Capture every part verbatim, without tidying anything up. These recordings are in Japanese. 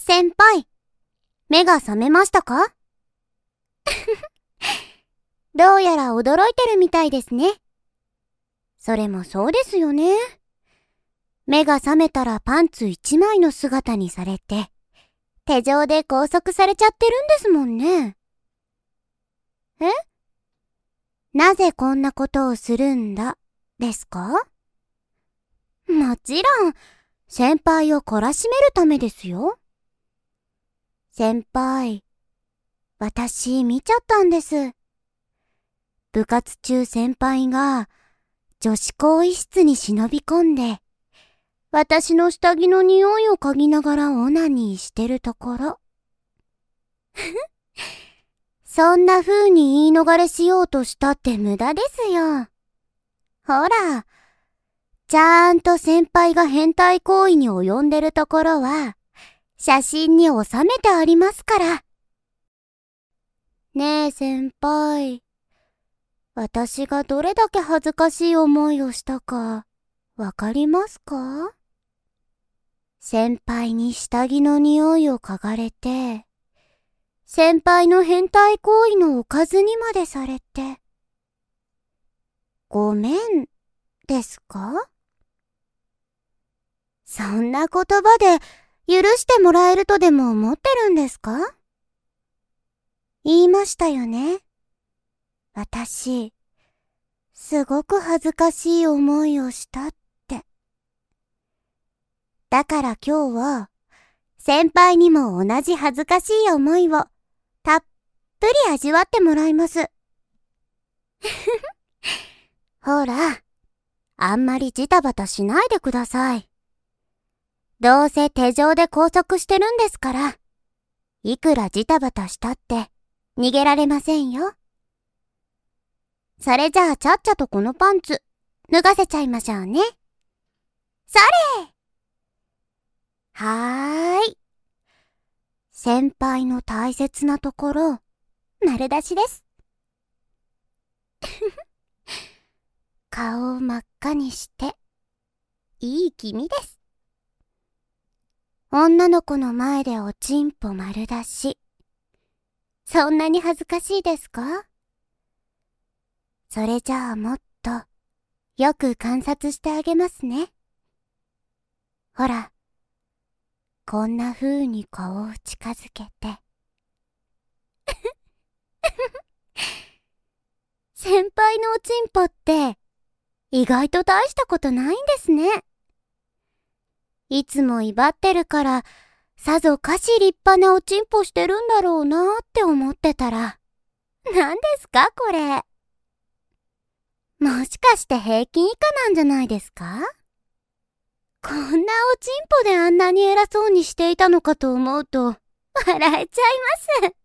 先輩、目が覚めましたか？どうやら驚いてるみたいですね。それもそうですよね。目が覚めたらパンツ一枚の姿にされて、手錠で拘束されちゃってるんですもんね。え？なぜこんなことをするんだ、ですか？もちろん、先輩を懲らしめるためですよ。先輩、私見ちゃったんです。部活中先輩が女子更衣室に忍び込んで、私の下着の匂いを嗅ぎながらオナニーしてるところ。そんな風に言い逃れしようとしたって無駄ですよ。ほら、ちゃんと先輩が変態行為に及んでるところは、写真に収めてありますから。ねえ先輩、私がどれだけ恥ずかしい思いをしたか、わかりますか？先輩に下着の匂いを嗅がれて、先輩の変態行為のおかずにまでされて、ごめん、ですか？そんな言葉で許してもらえるとでも思ってるんですか？言いましたよね。私、すごく恥ずかしい思いをしたって。だから今日は、先輩にも同じ恥ずかしい思いをたっぷり味わってもらいます。ほら、あんまりジタバタしないでください。どうせ手錠で拘束してるんですから、いくらジタバタしたって逃げられませんよ。それじゃあちゃっちゃとこのパンツ脱がせちゃいましょうね。それ！はーい。先輩の大切なところ、丸出しです。顔を真っ赤にして、いい気味です。女の子の前でおちんぽ丸出し。そんなに恥ずかしいですか？それじゃあもっと、よく観察してあげますね。ほら、こんな風に顔を近づけて。先輩のおちんぽって、意外と大したことないんですね。いつも威張ってるから、さぞかし立派なおちんぽしてるんだろうなーって思ってたら、何ですかこれ。もしかして平均以下なんじゃないですか？こんなおちんぽであんなに偉そうにしていたのかと思うと、笑えちゃいます。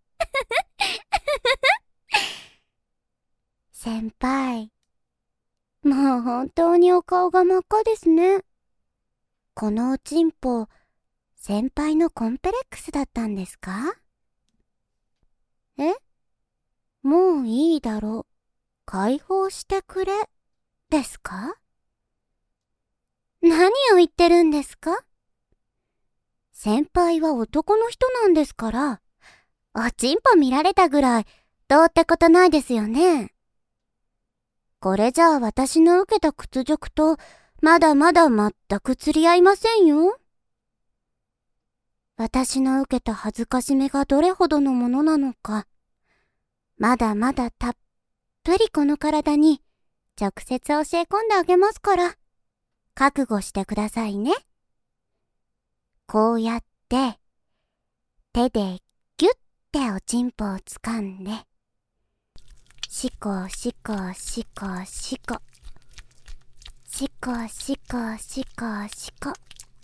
先輩、もう本当にお顔が真っ赤ですね。このおちんぽ、先輩のコンプレックスだったんですか？え？もういいだろ。解放してくれ、ですか？何を言ってるんですか？先輩は男の人なんですから、おちんぽ見られたぐらい、どうってことないですよね。これじゃあ私の受けた屈辱と、まだまだ全く釣り合いませんよ。私の受けた恥ずかしめがどれほどのものなのか、まだまだたっぷりこの体に直接教え込んであげますから、覚悟してくださいね。こうやって、手でギュッておちんぽを掴んで、しこしこしこしこ。しこしこしこしこ。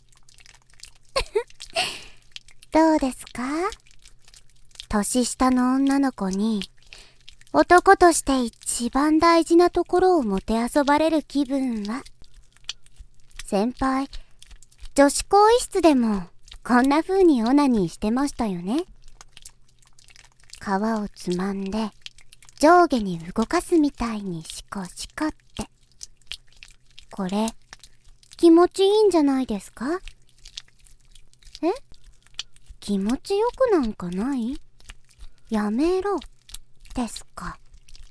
どうですか？年下の女の子に、男として一番大事なところをもてあそばれる気分は。先輩、女子更衣室でもこんな風にオナニーしてましたよね。皮をつまんで上下に動かすみたいにシコシコって。これ、気持ちいいんじゃないですか？え？ 気持ちよくなんかない？やめろ、ですか。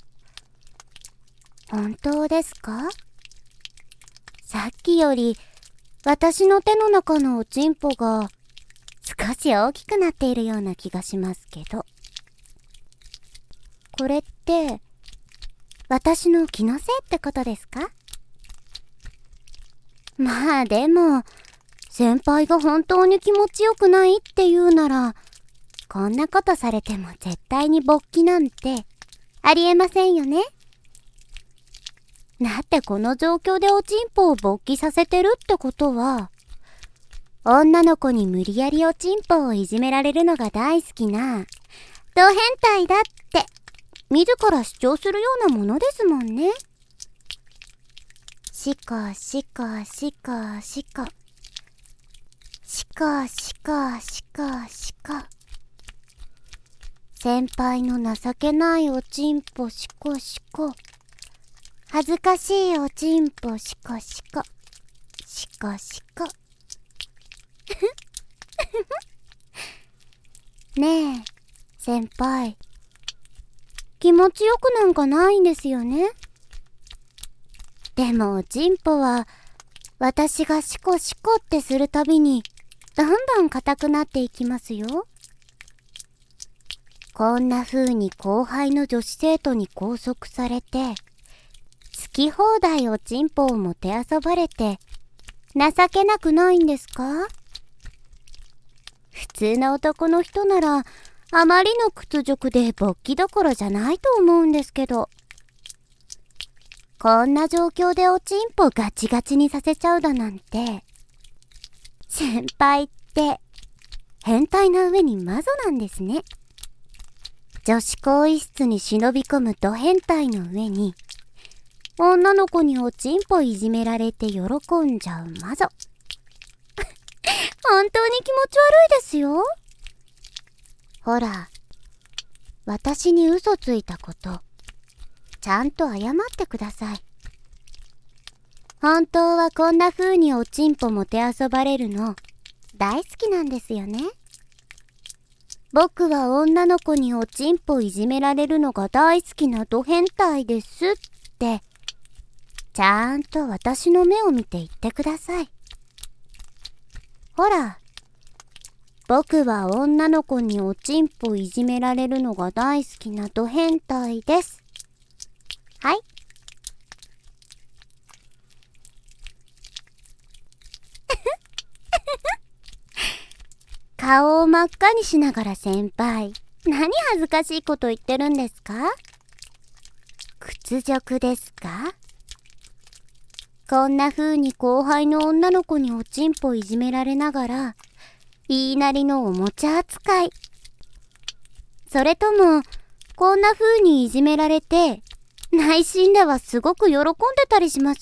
本当ですか？さっきより、私の手の中のおちんぽが、少し大きくなっているような気がしますけど。これって、私の気のせいってことですか？まあでも、先輩が本当に気持ちよくないって言うなら、こんなことされても絶対に勃起なんてありえませんよね。だってこの状況でおちんぽを勃起させてるってことは、女の子に無理やりおちんぽをいじめられるのが大好きな、ド変態だって、自ら主張するようなものですもんね。しかしかしかしか。しかしかしかしか。先輩の情けないおちんぽしこしこ。恥ずかしいおちんぽしこしこ。しこしこ。ねえ、先輩。気持ちよくなんかないんですよね。でもおちんぽは、私がシコシコってするたびに、どんどん硬くなっていきますよ。こんな風に後輩の女子生徒に拘束されて、好き放題おちんぽをもてあそばれて、情けなくないんですか？普通の男の人なら、あまりの屈辱で勃起どころじゃないと思うんですけど。こんな状況でおちんぽガチガチにさせちゃうだなんて。先輩って、変態な上にマゾなんですね。女子更衣室に忍び込むド変態の上に、女の子におちんぽいじめられて喜んじゃうマゾ。本当に気持ち悪いですよ。ほら、私に嘘ついたこと、ちゃんと謝ってください。本当はこんな風におちんぽもてあそばれるの、大好きなんですよね。僕は女の子におちんぽいじめられるのが大好きなド変態ですって、ちゃんと私の目を見て言ってください。ほら、僕は女の子におちんぽいじめられるのが大好きなド変態です。はい。顔を真っ赤にしながら先輩、何恥ずかしいこと言ってるんですか？屈辱ですか？こんな風に後輩の女の子におちんぽいじめられながら、言いなりのおもちゃ扱い。それとも、こんな風にいじめられて、内心ではすごく喜んでたりします？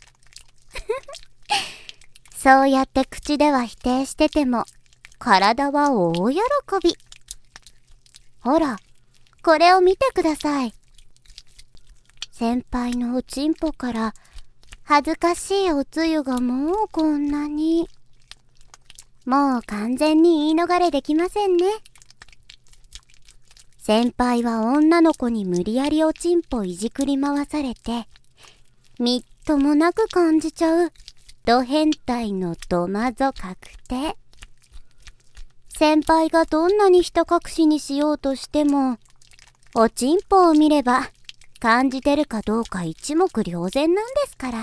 そうやって口では否定してても、体は大喜び。ほら、これを見てください。先輩のおちんぽから、恥ずかしいおつゆがもうこんなに。もう完全に言い逃れできませんね。先輩は女の子に無理やりおちんぽいじくり回されて、みっともなく感じちゃう、ド変態のドマゾ確定。先輩がどんなにひた隠しにしようとしても、おちんぽを見れば、感じてるかどうか一目瞭然なんですから。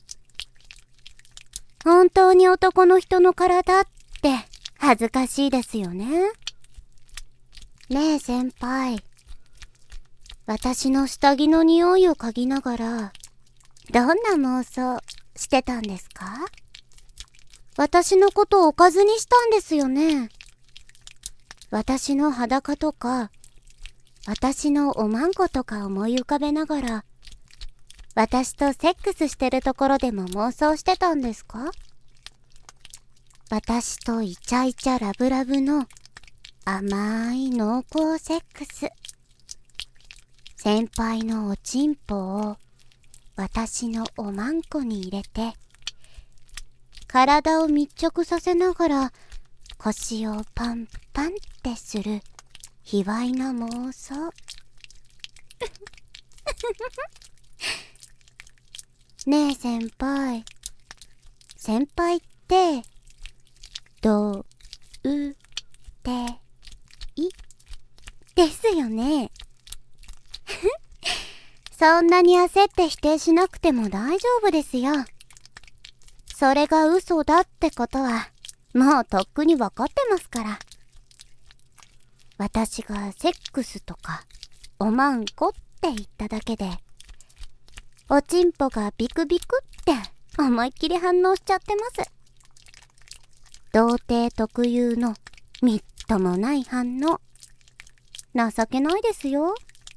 本当に男の人の体って恥ずかしいですよね。ねえ先輩。私の下着の匂いを嗅ぎながら、どんな妄想してたんですか？私のことをおかずにしたんですよね。私の裸とか、私のおまんことか思い浮かべながら、私とセックスしてるところでも妄想してたんですか？私とイチャイチャラブラブの甘い濃厚セックス。先輩のおちんぽを私のおまんこに入れて、体を密着させながら腰をパンパンってする卑猥な妄想。ねえ先輩、先輩ってどうていですよね。そんなに焦って否定しなくても大丈夫ですよ。それが嘘だってことはもうとっくに分かってますから。私がセックスとかおまんこって言っただけでおちんぽがビクビクって思いっきり反応しちゃってます。童貞特有のみっともない反応。情けないですよ。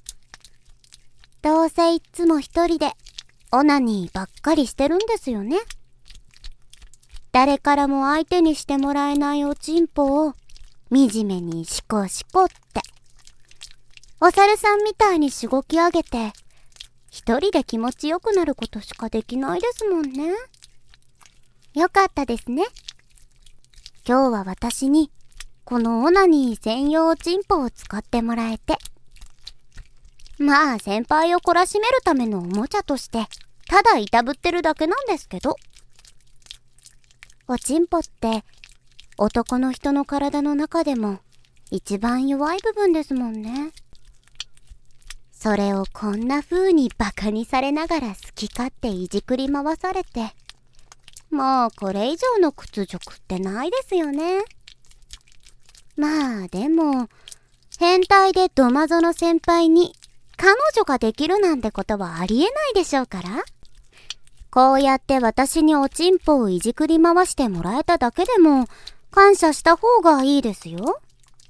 どうせいっつも一人でオナニーばっかりしてるんですよね。誰からも相手にしてもらえないおちんぽを惨めにシコシコってお猿さんみたいにしごき上げて一人で気持ちよくなることしかできないですもんね。よかったですね。今日は私にこのオナニー専用チンポを使ってもらえて。まあ先輩を懲らしめるためのおもちゃとしてただいたぶってるだけなんですけど。おちんぽって男の人の体の中でも一番弱い部分ですもんね。それをこんな風にバカにされながら好き勝手いじくり回されて、もうこれ以上の屈辱ってないですよね。まあでも変態でドマゾの先輩に彼女ができるなんてことはありえないでしょうから。こうやって私におちんぽをいじくり回してもらえただけでも感謝した方がいいですよ。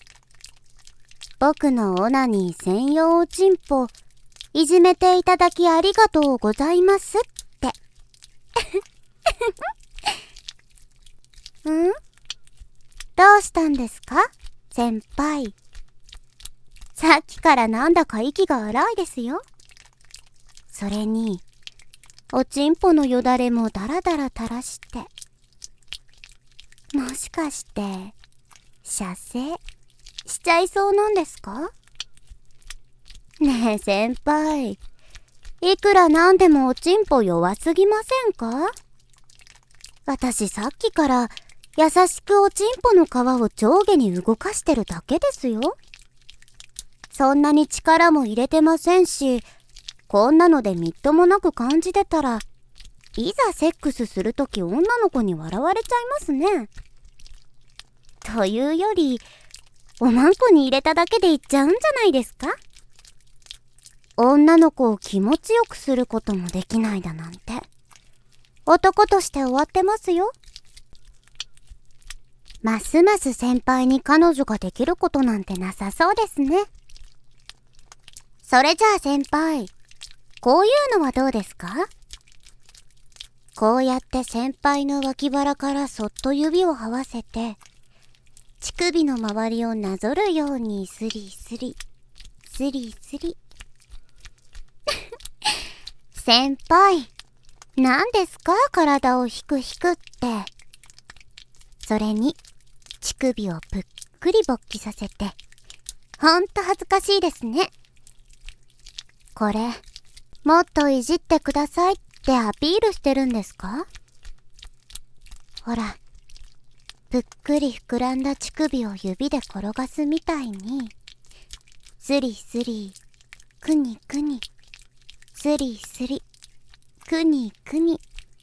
僕のオナニー専用おちんぽいじめていただきありがとうございますって。ん？どうしたんですか先輩。さっきからなんだか息が荒いですよ。それにおちんぽのよだれもだらだら垂らして。もしかして射精しちゃいそうなんですか？ねえ先輩、いくらなんでもおちんぽ弱すぎませんか？私さっきから優しくおちんぽの皮を上下に動かしてるだけですよ。そんなに力も入れてませんし、こんなのでみっともなく感じてたら、いざセックスするとき女の子に笑われちゃいますね。というより、おまんこに入れただけでいっちゃうんじゃないですか？女の子を気持ちよくすることもできないだなんて、男として終わってますよ。ますます先輩に彼女ができることなんてなさそうですね。それじゃあ先輩、こういうのはどうですか？こうやって先輩の脇腹からそっと指を這わせて、乳首の周りをなぞるようにスリスリ、スリスリ。先輩、何ですか体をひくひくって。それに、乳首をぷっくり勃起させて、ほんと恥ずかしいですね。これ、もっといじってくださいってアピールしてるんですか？ほら、ぷっくり膨らんだ乳首を指で転がすみたいに、スリスリ、くにくに、スリスリ、くにくに。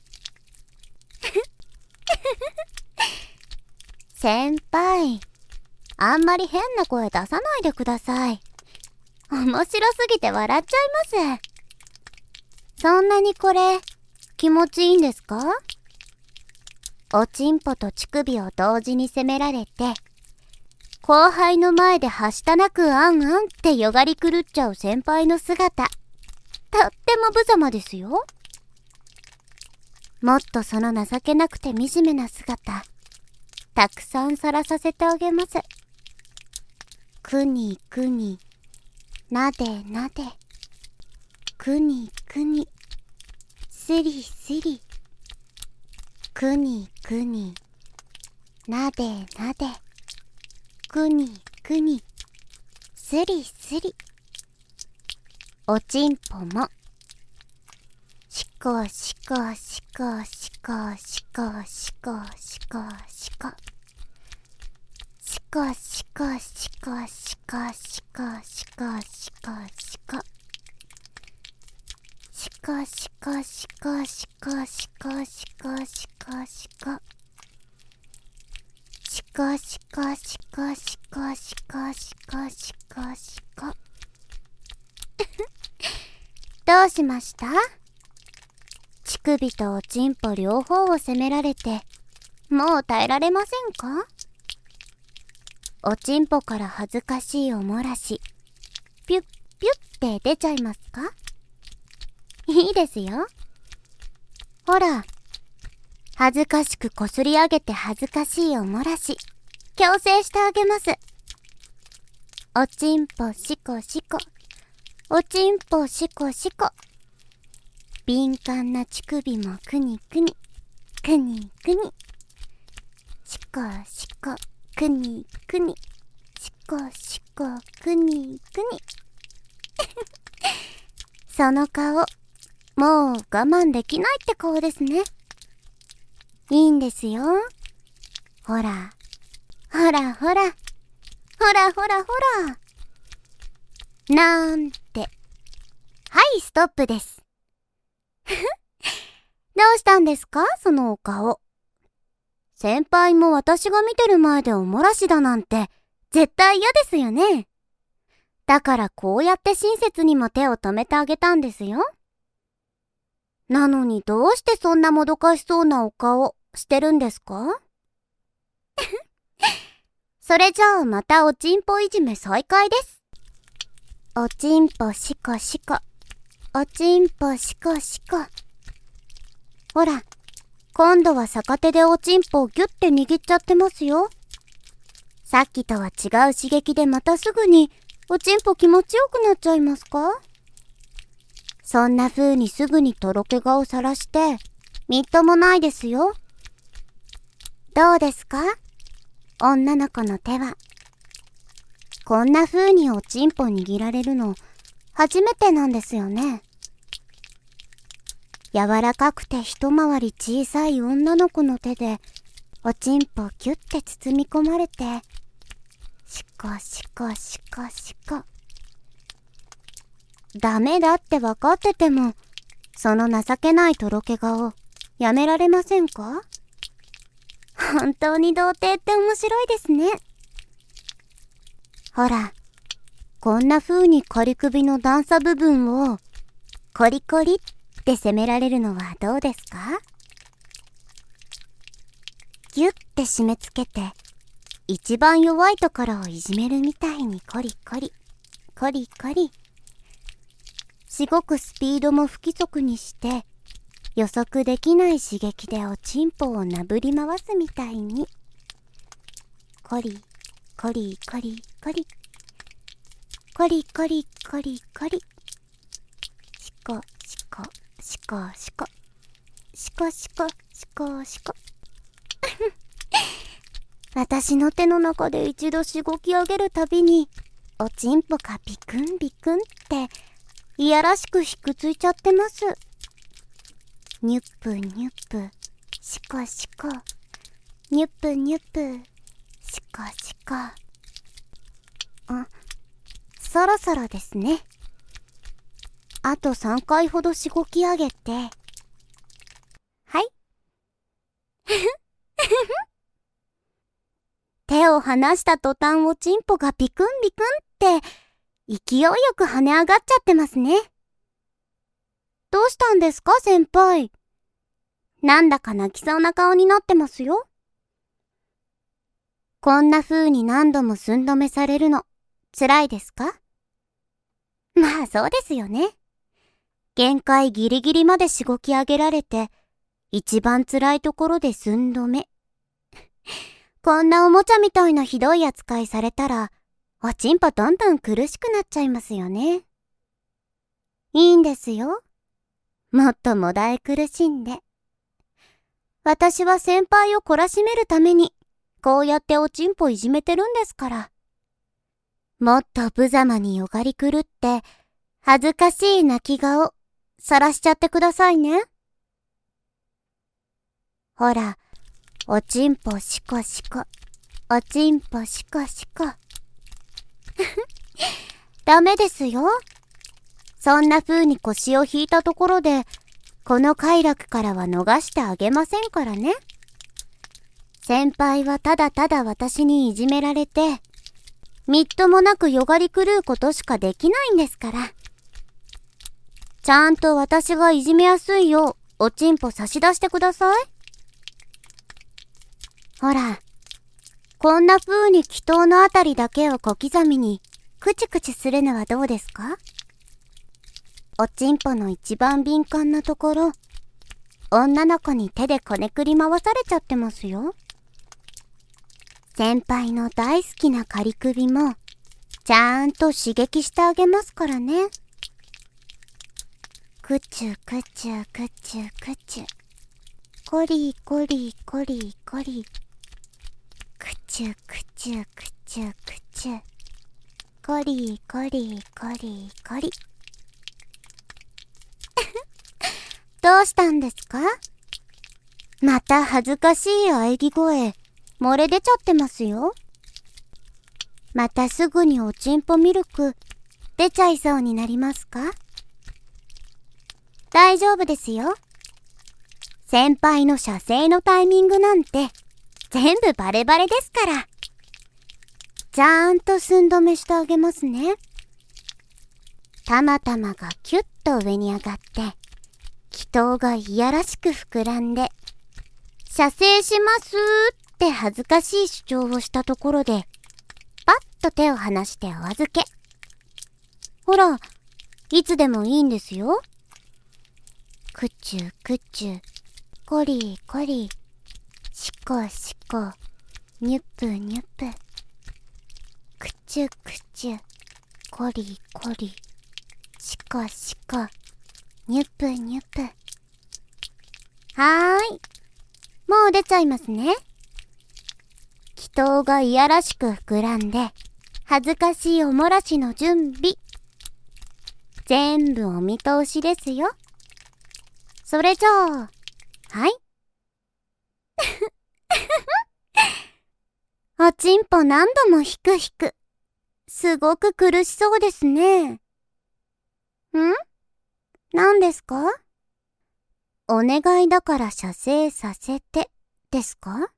先輩、あんまり変な声出さないでください。面白すぎて笑っちゃいます。そんなにこれ、気持ちいいんですか？おちんぽと乳首を同時に責められて、後輩の前ではしたなくあんあんってよがり狂っちゃう先輩の姿、とっても無様ですよ。もっとその情けなくて惨めな姿、たくさんさらさせてあげます。くにくに、なでなで、くにくに、すりすり、くにくに、 なでなで、くにくに、すりすり。おちんぽも、しこしこしこしこしこしこしこしこ。しこしこしこしこしこしこしこしこ。しこしこしこしこしこしこしこしこ。しこしこしこしこしこしこしこしこ。どうしました？乳首とおちんぽ両方を責められて、もう耐えられませんか？おちんぽから恥ずかしいおもらし、ピュッピュッって出ちゃいますか？いいですよ。ほら、恥ずかしくこすり上げて恥ずかしいおもらし、強制してあげます。おちんぽしこしこ、おちんぽしこしこ。敏感な乳首もくにくに、くにくに。しこしこ、くにくに。しこしこ、くにくに。その顔、もう我慢できないって顔ですね。いいんですよ。ほら、ほらほら、ほらほらほら。なんて。はい、ストップです。どうしたんですか、そのお顔。先輩も私が見てる前でおもらしだなんて絶対嫌ですよね。だからこうやって親切にも手を止めてあげたんですよ。なのにどうしてそんなもどかしそうなお顔してるんですか？それじゃあまたおちんぽいじめ再開です。おちんぽしこしこ、おちんぽしこしこ。ほら、今度は逆手でおちんぽをギュッて握っちゃってますよ。さっきとは違う刺激でまたすぐにおちんぽ気持ちよくなっちゃいますか？そんな風にすぐにとろけ顔さらしてみっともないですよ。どうですか？女の子の手は。こんな風におちんぽ握られるの初めてなんですよね。柔らかくて一回り小さい女の子の手でおちんぽギュッて包み込まれて、しこしこしこしこ。ダメだって分かってても、その情けないとろけ顔やめられませんか？本当に童貞って面白いですね。ほら、こんな風に仮首の段差部分をコリコリって攻められるのはどうですか？ギュッて締め付けて、一番弱いところをいじめるみたいにコリコリ、コリコリ。しごくスピードも不規則にして、予測できない刺激でおちんぽをなぶり回すみたいに。コリ、コリコリコリ。コリコリコリコリ。しこしこしこしこ。しこしこしこしこ。私の手の中で一度しごき上げるたびに、おちんぽがビクンビクンって、いやらしくひくついちゃってます。ニュップニュップ、しこしこ。ニュップニュップ、しこしこ。あ、そろそろですね。あとさんかいほどしごき上げて。はい。手を離した途端おちんぽがビクンビクンって勢いよく跳ね上がっちゃってますね。どうしたんですか、先輩。なんだか泣きそうな顔になってますよ。こんな風に何度も寸止めされるの辛いですか？まあそうですよね。限界ギリギリまでしごき上げられて、一番辛いところで寸止め。こんなおもちゃみたいなひどい扱いされたら、おちんぽどんどん苦しくなっちゃいますよね。いいんですよ。もっともだえ苦しんで。私は先輩を懲らしめるために、 こうやっておちんぽいじめてるんですから。もっと無様によがり狂って、恥ずかしい泣き顔、さらしちゃってくださいね。ほら、おちんぽしこしこ、おちんぽしこしこ。ダメですよ。そんな風に腰を引いたところで、この快楽からは逃してあげませんからね。先輩はただただ私にいじめられて、みっともなくよがり狂うことしかできないんですから。ちゃんと私がいじめやすいよう、おちんぽ差し出してください。ほら、こんな風に祈祷のあたりだけを小刻みに、クチクチするのはどうですか？おちんぽの一番敏感なところ、女の子に手でこねくり回されちゃってますよ。先輩の大好きな仮首も、ちゃんと刺激してあげますからね。くちゅくちゅくちゅくちゅ。こりこりこりこり。くちゅくちゅくちゅくちゅ。こりこりこりこり。どうしたんですか？また恥ずかしい喘ぎ声、漏れ出ちゃってますよ。またすぐにおちんぽミルク、出ちゃいそうになりますか？大丈夫ですよ。先輩の射精のタイミングなんて、全部バレバレですから。ちゃんと寸止めしてあげますね。たまたまがキュッと上に上がって、気筒がいやらしく膨らんで、射精しますって恥ずかしい主張をしたところで、パッと手を離してお預け。ほら、いつでもいいんですよ。くちゅくちゅ、こりこり、しこしこ、にゅぷにゅぷ。くちゅくちゅ、こりこり、しこしこ、にゅぷにゅぷ。はーい。もう出ちゃいますね。気筒がいやらしく膨らんで、恥ずかしいおもらしの準備。全部お見通しですよ。それじゃあ、はい。おちんぽ何度も引く引く。すごく苦しそうですね。ん？何ですか？お願いだから射精させて、ですか？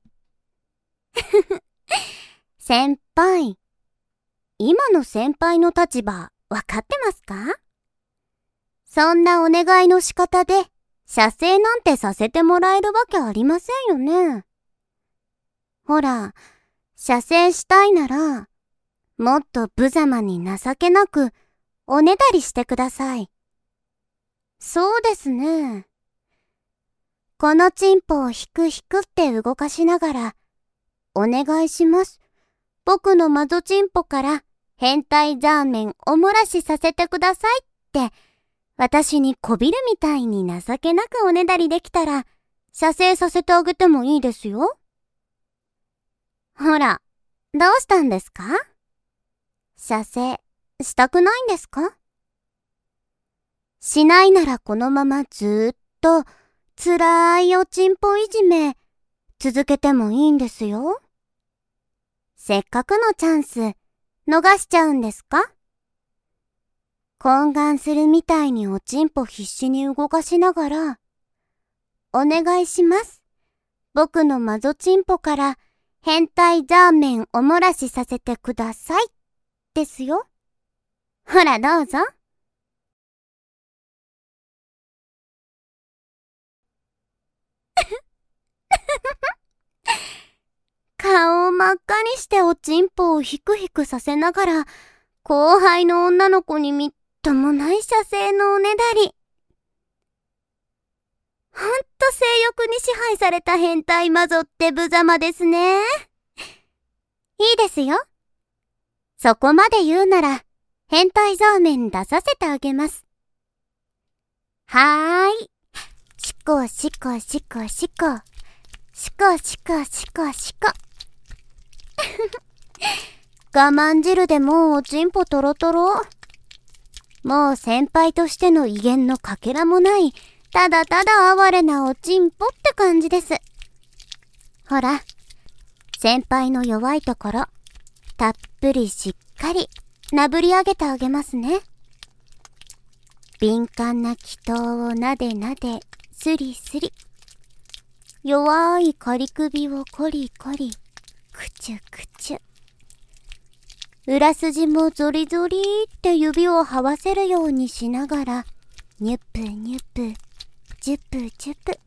先輩。今の先輩の立場、わかってますか？そんなお願いの仕方で、射精なんてさせてもらえるわけありませんよね。ほら、射精したいなら、もっと無様に情けなく、おねだりしてください。そうですね。このチンポを引く引くって動かしながら、お願いします。僕のマゾチンポから変態ザーメンおもらしさせてくださいって、私にこびるみたいに情けなくおねだりできたら、射精させてあげてもいいですよ。ほら、どうしたんですか？射精、したくないんですか？しないならこのままずーっと、つらいおちんぽいじめ、続けてもいいんですよ。せっかくのチャンス、逃しちゃうんですか？懇願するみたいにおちんぽ必死に動かしながら、お願いします。僕のマゾチンポから変態ザーメンおもらしさせてください。ですよ。ほらどうぞ。顔を真っ赤にしておちんぽをヒクヒクさせながら、後輩の女の子にみっともない射精のおねだり。ほんと性欲に支配された変態マゾって無様ですね。いいですよ。そこまで言うなら、変態ザーメン出させてあげます。はーい。しこしこしこしこ。しこしこしこしこ。 我慢汁でもうおちんぽトロトロ。もう先輩としての威厳のかけらもない、ただただ哀れなおちんぽって感じです。ほら、先輩の弱いところ、たっぷりしっかりなぶり上げてあげますね。敏感な気筒をなでなで、スリスリ。弱い仮首をコリコリ、くちゅくちゅ。裏筋もゾリゾリって指を這わせるようにしながら、ニュップニュップ、ジュップジュップ。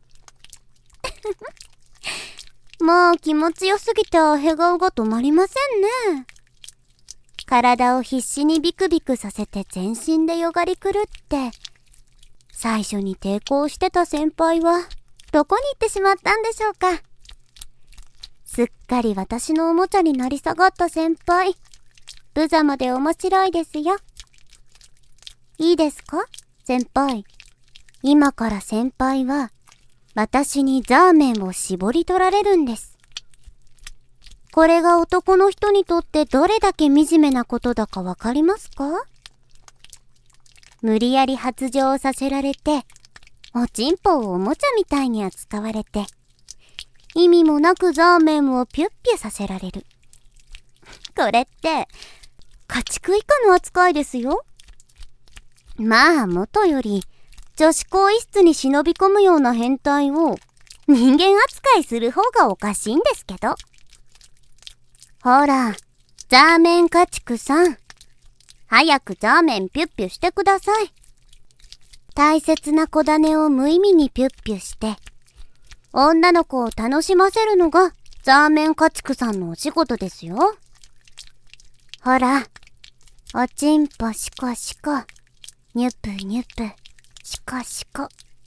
もう気持ちよすぎてアヘ顔が止まりませんね。体を必死にビクビクさせて全身でよがり狂って、最初に抵抗してた先輩はどこに行ってしまったんでしょうか。すっかり私のおもちゃになり下がった先輩。無様で面白いですよ。いいですか、先輩。今から先輩は、私にザーメンを絞り取られるんです。これが男の人にとってどれだけ惨めなことだかわかりますか？無理やり発情させられて、おちんぽをおもちゃみたいに扱われて、意味もなくザーメンをピュッピュさせられる。これって、家畜以下の扱いですよ。まあ、もとより、女子更衣室に忍び込むような変態を人間扱いする方がおかしいんですけど。ほら、ザーメン家畜さん。早くザーメンピュッピュしてください。大切な子種を無意味にピュッピュして、女の子を楽しませるのがザーメン家畜さんのお仕事ですよ。ほら、おちんぽシコシコ、ニュップニュップ、シコシコ。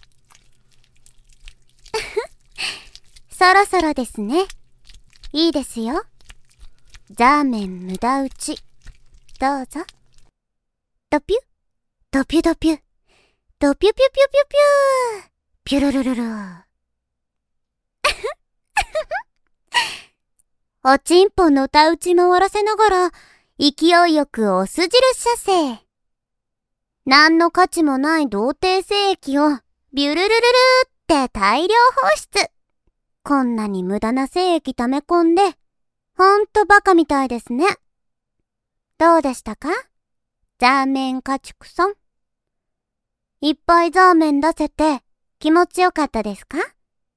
そろそろですね。いいですよ。ザーメン無駄打ち。どうぞ。ドピュ、ドピュドピュ、ドピュピュピュピュピュー、ピュルルルルー。おちんぽのた打ち回らせながら、勢いよくオス印射精。何の価値もない童貞精液をビュルルルルーって大量放出。こんなに無駄な精液溜め込んで、ほんとバカみたいですね。どうでしたか？ザーメン家畜さん。いっぱいザーメン出せて気持ちよかったですか？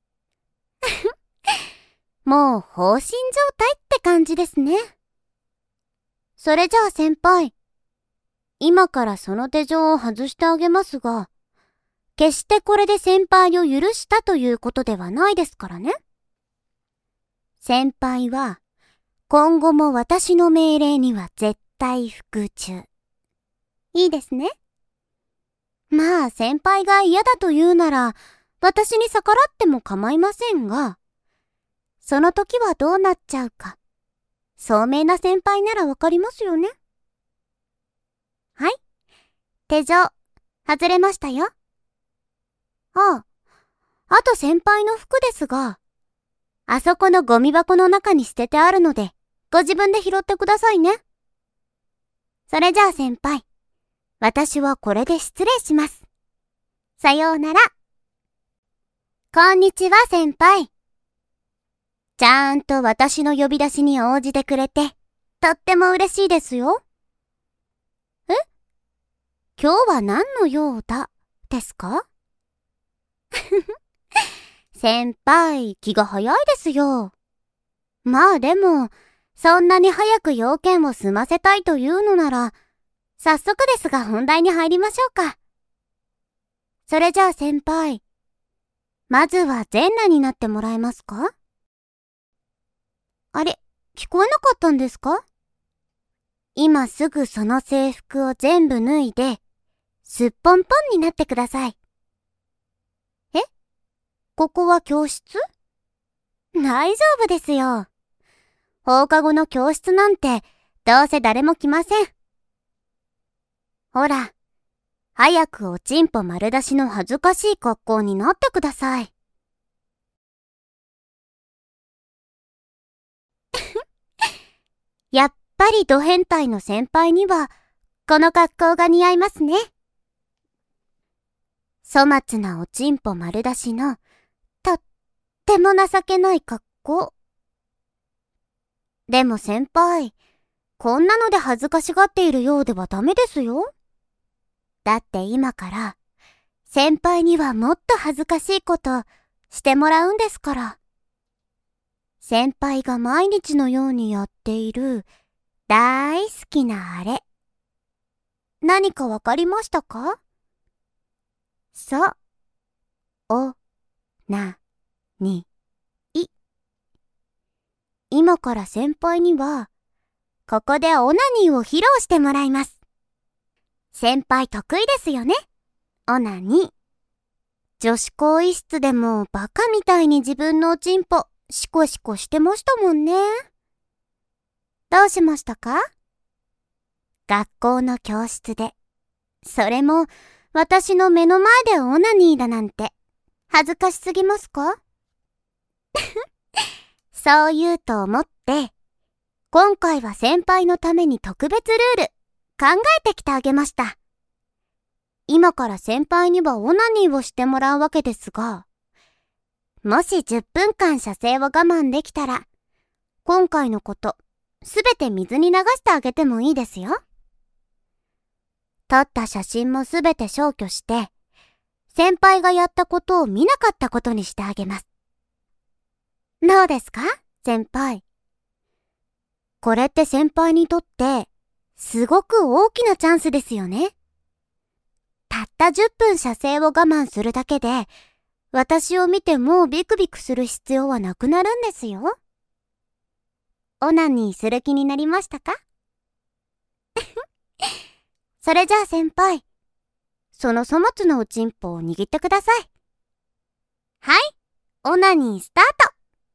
もう放心状態って感じですね。それじゃあ先輩、今からその手錠を外してあげますが、決してこれで先輩を許したということではないですからね。先輩は、今後も私の命令には絶対服従。いいですね。まあ先輩が嫌だと言うなら、私に逆らっても構いませんが、その時はどうなっちゃうか、聡明な先輩ならわかりますよね。はい。手錠、外れましたよ。ああ、あと先輩の服ですが、あそこのゴミ箱の中に捨ててあるので、ご自分で拾ってくださいね。それじゃあ先輩、私はこれで失礼します。さようなら。こんにちは先輩。ちゃんと私の呼び出しに応じてくれて、とっても嬉しいですよ。え？今日は何の用だ、ですか？先輩、気が早いですよ。まあでも、そんなに早く用件を済ませたいというのなら、早速ですが本題に入りましょうか。それじゃあ先輩、まずは全裸になってもらえますか？あれ、聞こえなかったんですか？今すぐその制服を全部脱いで、すっぽんぽんになってください。え？ここは教室？大丈夫ですよ。放課後の教室なんて、どうせ誰も来ません。ほら、早くおちんぽ丸出しの恥ずかしい格好になってください。 やっぱりド変態の先輩には、この格好が似合いますね。粗末なおちんぽ丸出しの、とっても情けない格好。でも先輩、こんなので恥ずかしがっているようではダメですよ。だって今から、先輩にはもっと恥ずかしいことしてもらうんですから。先輩が毎日のようにやっている大好きなあれ。何かわかりましたか？そ、お、な、に、い。今から先輩には、ここでオナニーを披露してもらいます。先輩得意ですよね、オナニー。女子更衣室でもバカみたいに自分のおちんぽシコシコしてましたもんね。どうしましたか？学校の教室で、それも私の目の前でオナニーだなんて恥ずかしすぎますか？そう言うと思って、今回は先輩のために特別ルール考えてきてあげました。今から先輩にはオナニーをしてもらうわけですが、もしじゅっぷんかん射精を我慢できたら、今回のことすべて水に流してあげてもいいですよ。撮った写真もすべて消去して、先輩がやったことを見なかったことにしてあげます。どうですか、先輩。これって先輩にとって、すごく大きなチャンスですよね。たったじゅっぷん射精を我慢するだけで、私を見てもうビクビクする必要はなくなるんですよ。オナニーする気になりましたか？それじゃあ先輩、その粗末なおちんぽを握ってください。はい、オナニースタート。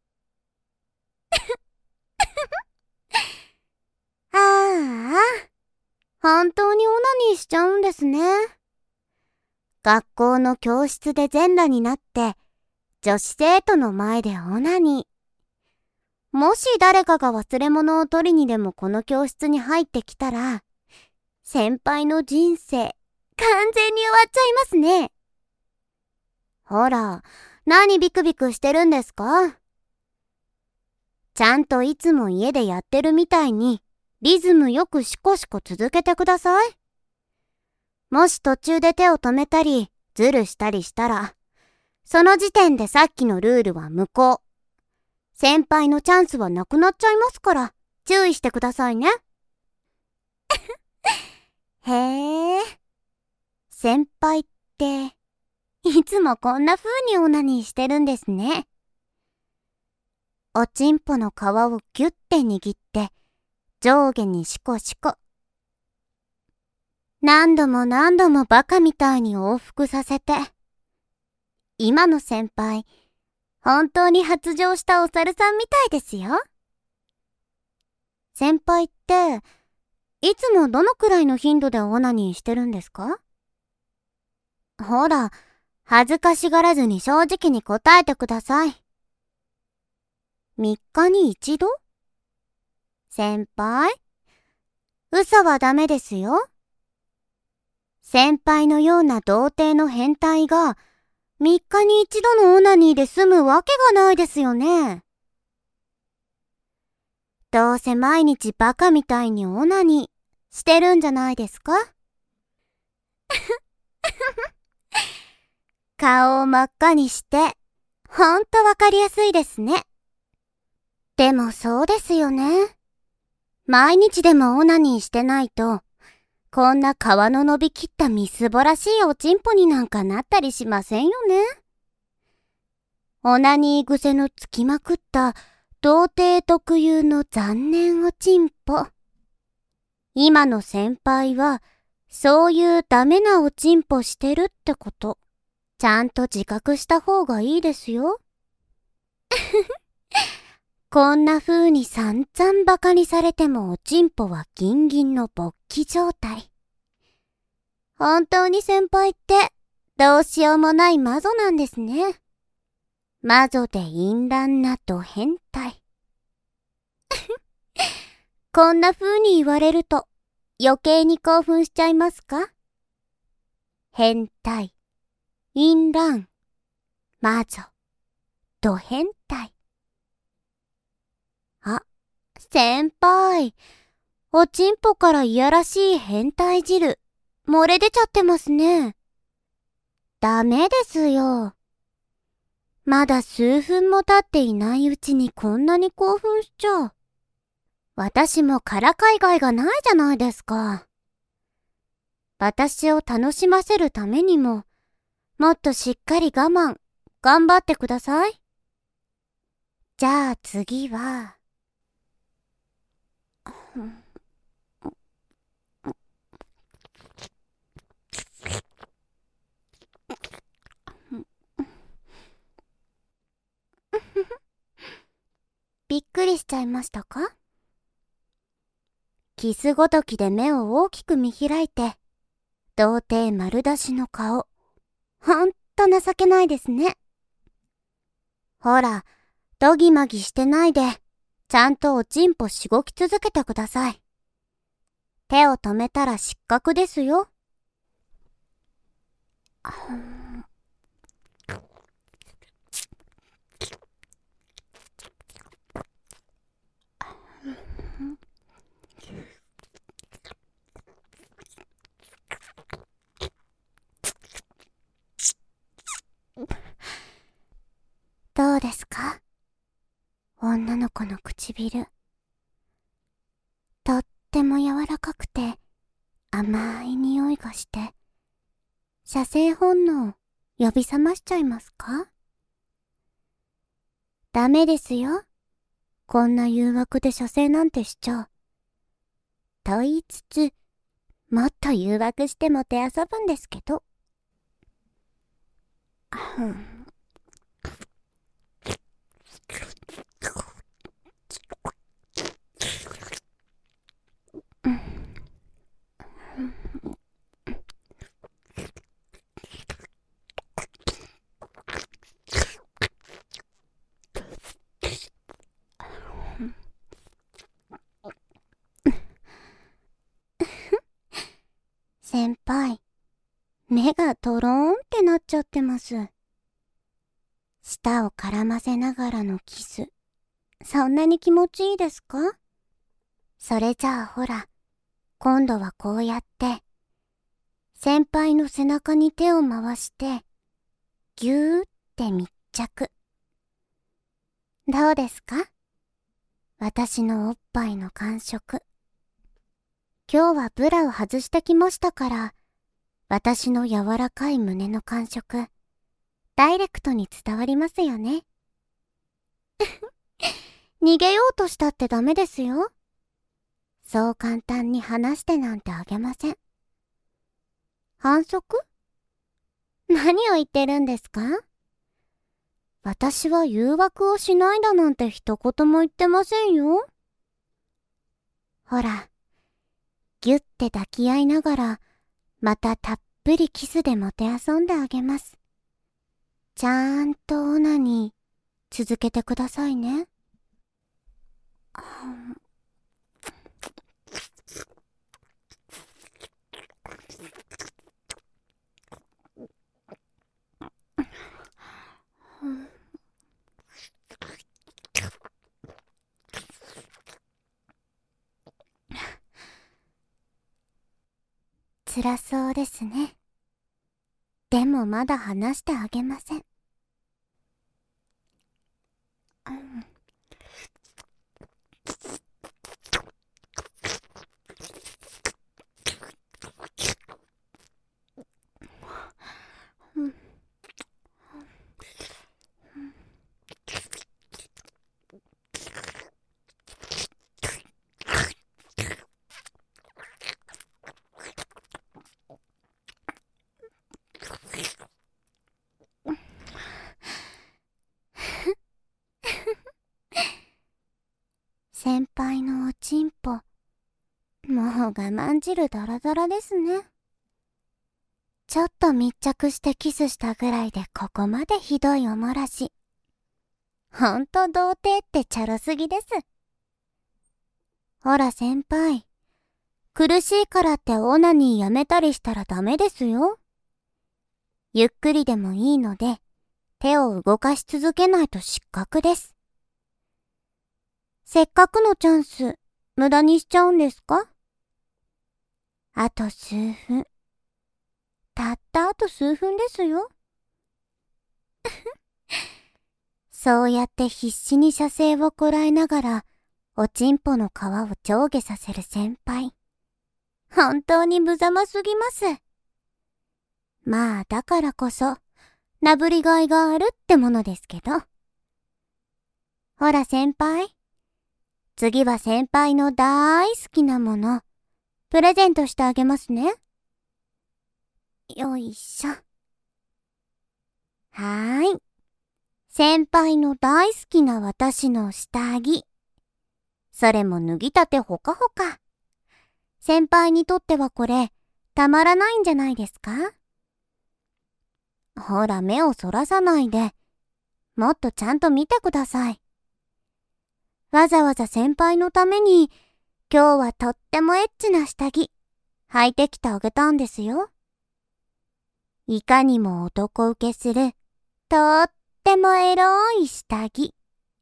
ああ、本当にオナニーしちゃうんですね。学校の教室で全裸になって、女子生徒の前でオナニー。もし誰かが忘れ物を取りにでもこの教室に入ってきたら、先輩の人生、完全に終わっちゃいますね。ほら、何ビクビクしてるんですか？ちゃんといつも家でやってるみたいに、リズムよくシコシコ続けてください。もし途中で手を止めたり、ズルしたりしたら、その時点でさっきのルールは無効。先輩のチャンスはなくなっちゃいますから、注意してくださいね。へえ。先輩って、いつもこんな風にオナニーしてるんですね。おちんぽの皮をギュッて握って、上下にシコシコ。何度も何度もバカみたいに往復させて。今の先輩、本当に発情したお猿さんみたいですよ。先輩って、いつもどのくらいの頻度でオナニーしてるんですか？ほら、恥ずかしがらずに正直に答えてください。みっかに一度？先輩？嘘はダメですよ。先輩のような童貞の変態がみっかに一度のオナニーで済むわけがないですよね。どうせ毎日バカみたいにオナニーしてるんじゃないですか？顔を真っ赤にして、ほんとわかりやすいですね。でもそうですよね。毎日でもオナニーしてないと、こんな皮の伸びきったみすぼらしいおちんぽになんかなったりしませんよね。オナニー癖のつきまくった童貞特有の残念おちんぽ。今の先輩はそういうダメなおちんぽしてるってこと、ちゃんと自覚した方がいいですよ。こんな風に散々バカにされてもおちんぽはギンギンの勃起状態。本当に先輩ってどうしようもない魔女なんですね。魔女で淫乱なド変態。 こんな風に言われると余計に興奮しちゃいますか？変態、淫乱、魔女、ド変態。あ、先輩、おちんぽからいやらしい変態汁、漏れ出ちゃってますね。ダメですよ。まだ数分も経っていないうちにこんなに興奮しちゃう。私もからかいがいがないじゃないですか。私を楽しませるためにも、もっとしっかり我慢、頑張ってください。じゃあ次は、びっくりしちゃいましたか？キスごときで目を大きく見開いて、童貞丸出しの顔。ほんと情けないですね。ほら、どぎまぎしてないで、ちゃんとおちんぽしごき続けてください。手を止めたら失格ですよ。どうですか？女の子の唇。とっても柔らかくて甘い匂いがして、射精本能を呼び覚ましちゃいますか？ダメですよ。こんな誘惑で射精なんてしちゃ。と言いつつ、もっと誘惑してもて遊ぶんですけど。先輩、目がトローンってなっちゃってます。舌を絡ませながらのキス、そんなに気持ちいいですか？それじゃあほら、今度はこうやって、先輩の背中に手を回して、ぎゅーって密着。どうですか？私のおっぱいの感触。今日はブラを外してきましたから、私の柔らかい胸の感触、ダイレクトに伝わりますよね。逃げようとしたってダメですよ。そう簡単に離してなんてあげません。反則？何を言ってるんですか？私は誘惑をしないだなんて一言も言ってませんよ。ほら、ぎゅって抱き合いながら、またたっぷりキスでもてあそんであげます。ちゃんとオナニー続けてくださいね。辛そうですね。でもまだ話してあげません。先輩のおちんぽ、もう我慢汁ダラダラですね。ちょっと密着してキスしたぐらいでここまでひどいおもらし。ほんと童貞ってチャラすぎです。 ほら先輩、苦しいからってオナニーやめたりしたらダメですよ。ゆっくりでもいいので、手を動かし続けないと失格です。せっかくのチャンス、無駄にしちゃうんですか？あと数分。たったあと数分ですよ。そうやって必死に射精をこらえながら、おちんぽの皮を上下させる先輩。本当に無様すぎます。まあ、だからこそ、なぶりがいがあるってものですけど。ほら先輩。次は先輩の大好きなもの、プレゼントしてあげますね。よいしょ。はーい。先輩の大好きな私の下着。それも脱ぎたてほかほか。先輩にとってはこれ、たまらないんじゃないですか？ほら目をそらさないで、もっとちゃんと見てください。わざわざ先輩のために、今日はとってもエッチな下着、履いてきてあげたんですよ。いかにも男受けする、とってもエロい下着。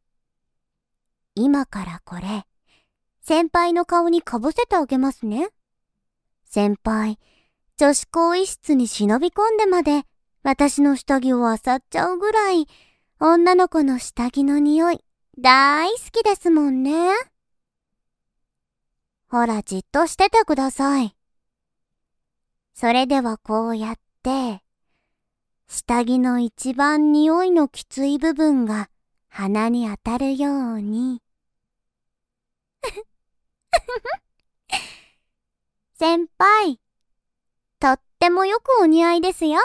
今からこれ、先輩の顔にかぶせてあげますね。先輩、女子更衣室に忍び込んでまで、私の下着を漁っちゃうぐらい、女の子の下着の匂い、大好きですもんね。ほら、じっとしててください。それではこうやって、下着の一番匂いのきつい部分が鼻に当たるように。先輩、とってもよくお似合いですよ。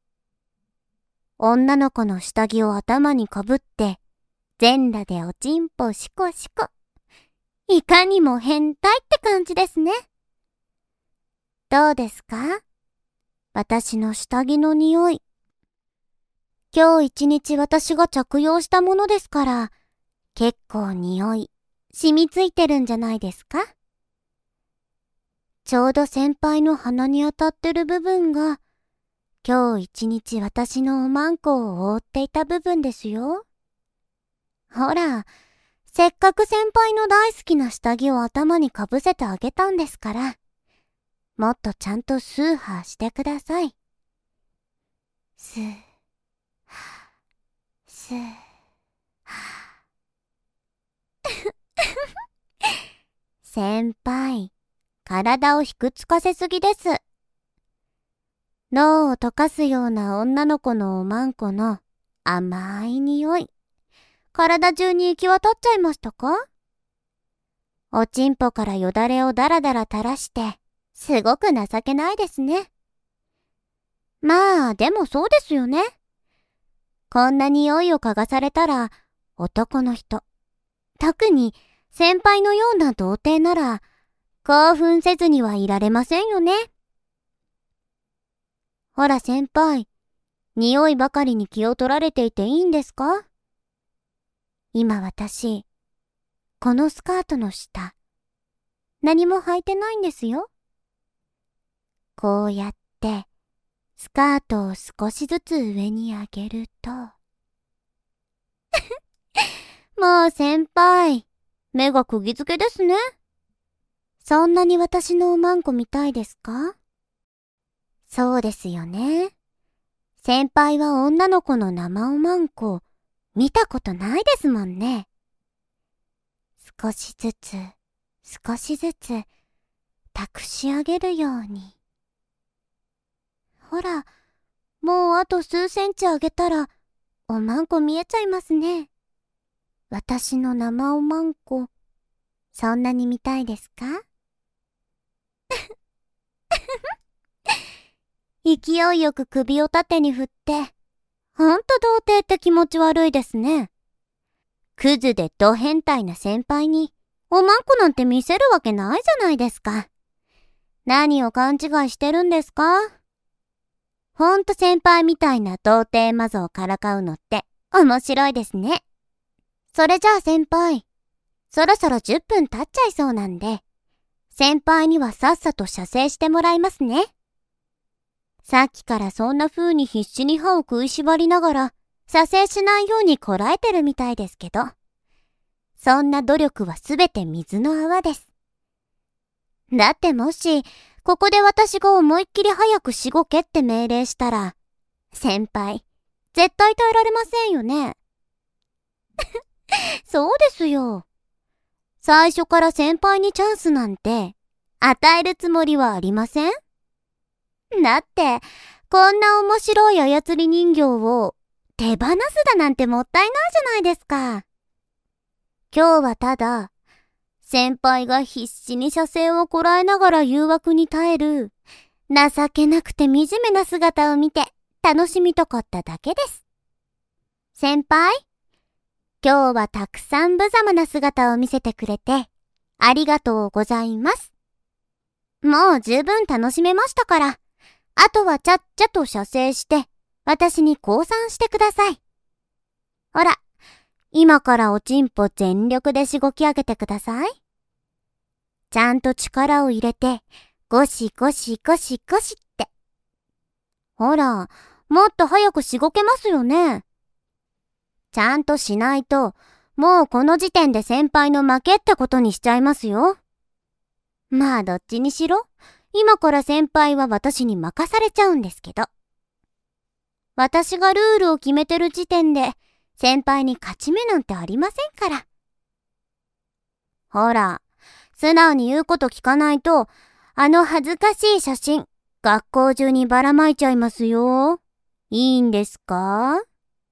女の子の下着を頭にかぶって、全裸でおちんぽシコシコ。いかにも変態って感じですね。どうですか？私の下着の匂い。今日一日私が着用したものですから、結構匂い、染みついてるんじゃないですか？ちょうど先輩の鼻に当たってる部分が、今日一日私のおまんこを覆っていた部分ですよ。ほら、せっかく先輩の大好きな下着を頭にかぶせてあげたんですから、もっとちゃんとスーハーしてください。スー、スー、先輩、体をひくつかせすぎです。脳を溶かすような女の子のおまんこの甘い匂い、体中に行き渡っちゃいましたか？おちんぽからよだれをだらだら垂らして、すごく情けないですね。まあ、でもそうですよね。こんな匂いを嗅がされたら、男の人、特に先輩のような童貞なら、興奮せずにはいられませんよね。ほら先輩、匂いばかりに気を取られていていいんですか？今私、このスカートの下、何も履いてないんですよ。こうやって、スカートを少しずつ上に上げると。もう先輩、目が釘付けですね。そんなに私のおまんこ見たいですか？そうですよね。先輩は女の子の生おまんこ、見たことないですもんね。少しずつ、少しずつ、託し上げるように。ほら、もうあと数センチ上げたら、おまんこ見えちゃいますね。私の生おまんこ、そんなに見たいですか？勢いよく首を縦に振って、ほんと童貞って気持ち悪いですね。クズでド変態な先輩に、おまんこなんて見せるわけないじゃないですか。何を勘違いしてるんですか？ほんと先輩みたいな童貞マゾをからかうのって面白いですね。それじゃあ先輩、 そろそろじゅっぷん経っちゃいそうなんで、先輩にはさっさと射精してもらいますね。さっきからそんな風に必死に歯を食いしばりながら、射精しないようにこらえてるみたいですけど、そんな努力はすべて水の泡です。だってもし、ここで私が思いっきり早くしごけって命令したら、先輩、絶対耐えられませんよね。そうですよ。最初から先輩にチャンスなんて、与えるつもりはありません？だって、こんな面白い操り人形を手放すだなんてもったいないじゃないですか。今日はただ、先輩が必死に射精をこらえながら誘惑に耐える、情けなくて惨めな姿を見て楽しみたかっただけです。先輩、今日はたくさん無様な姿を見せてくれて、ありがとうございます。もう十分楽しめましたから、あとはちゃっちゃと射精して、私に降参してください。ほら、今からおちんぽ全力でしごき上げてください。ちゃんと力を入れて、ゴシゴシゴシゴシって。ほら、もっと早くしごけますよね。ちゃんとしないと、もうこの時点で先輩の負けってことにしちゃいますよ。まあどっちにしろ、今から先輩は私に任されちゃうんですけど。私がルールを決めてる時点で、先輩に勝ち目なんてありませんから。ほら、素直に言うこと聞かないと、あの恥ずかしい写真、学校中にばらまいちゃいますよ。いいんですか？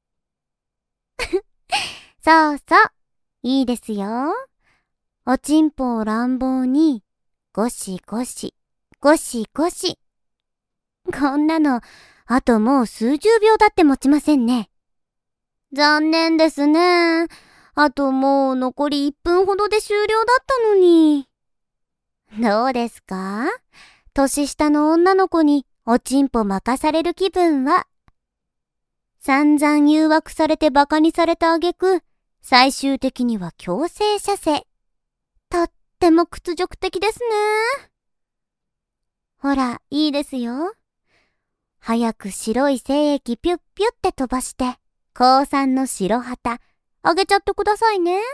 そうそう、いいですよ。おちんぽを乱暴に、ゴシゴシ、ゴシゴシ。こんなの、あともう数十秒だって持ちませんね。残念ですね。あともう残りいっぷんほどで終了だったのに。どうですか？年下の女の子におちんぽ任される気分は。散々誘惑されてバカにされた挙句、最終的には強制射精。とっても屈辱的ですね。ほら、いいですよ。早く白い精液ピュッピュッって飛ばして、降参の白旗、あげちゃってくださいね。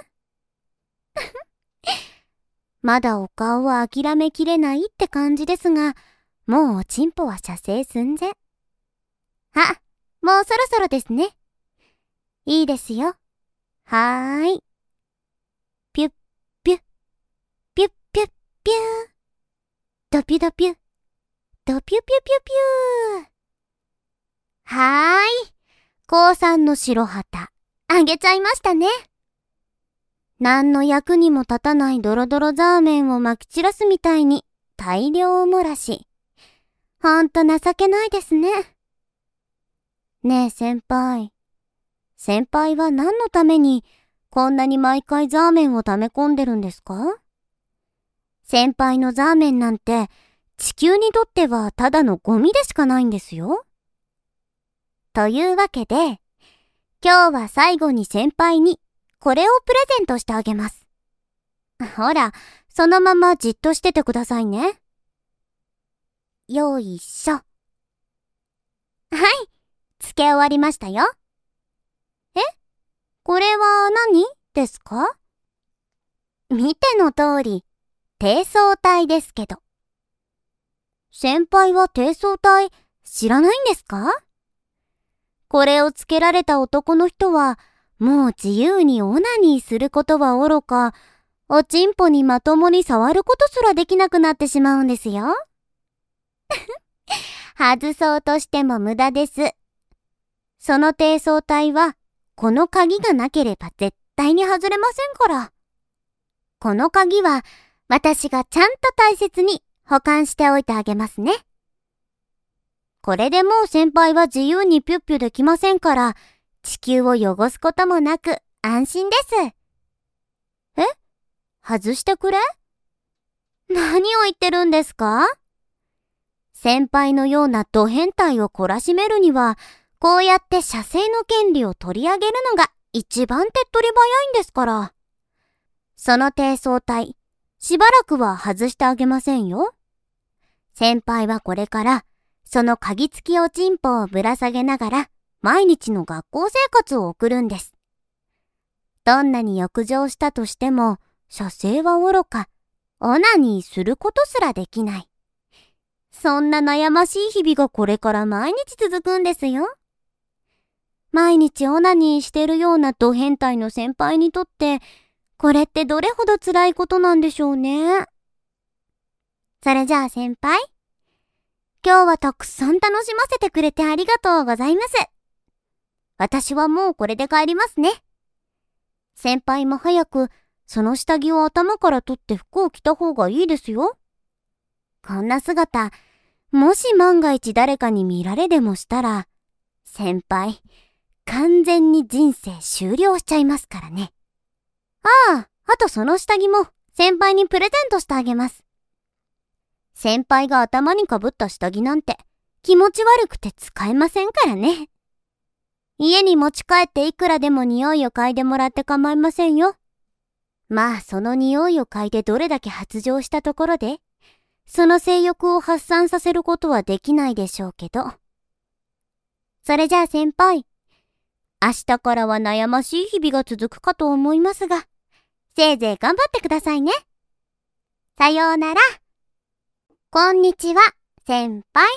まだお顔は諦めきれないって感じですが、もうおちんぽは射精寸前。あ、もうそろそろですね。いいですよ。はーい。ピュッピュッ、ピュッピュッピュー。ドピュドピュ、ドピュピュピュピュー。はーい。降参の白旗、あげちゃいましたね。何の役にも立たないドロドロザーメンを撒き散らすみたいに大量漏らし。ほんと情けないですね。ねえ先輩。先輩は何のためにこんなに毎回ザーメンを溜め込んでるんですか？先輩のザーメンなんて地球にとってはただのゴミでしかないんですよ。というわけで、今日は最後に先輩にこれをプレゼントしてあげます。ほら、そのままじっとしててくださいね。よいしょ。はい、つけ終わりましたよ。え？これは何ですか？見ての通り、低層体ですけど。先輩は低層体知らないんですか？これをつけられた男の人は、もう自由にオナニーすることはおろか、おちんぽにまともに触ることすらできなくなってしまうんですよ。外そうとしても無駄です。その低層体は、この鍵がなければ絶対に外れませんから。この鍵は、私がちゃんと大切に保管しておいてあげますね。これでもう先輩は自由にピュッピュできませんから、地球を汚すこともなく安心です。え？外してくれ？何を言ってるんですか？先輩のようなド変態を懲らしめるには、こうやって射精の権利を取り上げるのが一番手っ取り早いんですから。 その低層体、しばらくは外してあげませんよ。先輩はこれから、その鍵付きおちんぽをぶら下げながら、毎日の学校生活を送るんです。どんなに浴場したとしても、射精はおろか、オナニーすることすらできない。そんな悩ましい日々がこれから毎日続くんですよ。毎日オナニーしてるようなド変態の先輩にとって、これってどれほど辛いことなんでしょうね。それじゃあ先輩、今日はたくさん楽しませてくれてありがとうございます。私はもうこれで帰りますね。先輩も早くその下着を頭から取って服を着た方がいいですよ。こんな姿、もし万が一誰かに見られでもしたら、先輩、完全に人生終了しちゃいますからね。ああ、あとその下着も先輩にプレゼントしてあげます。先輩が頭にかぶった下着なんて気持ち悪くて使えませんからね。家に持ち帰っていくらでも匂いを嗅いでもらって構いませんよ。まあその匂いを嗅いでどれだけ発情したところで、その性欲を発散させることはできないでしょうけど。それじゃあ先輩、明日からは悩ましい日々が続くかと思いますが、せいぜい頑張ってくださいね。さようなら。こんにちは、先輩。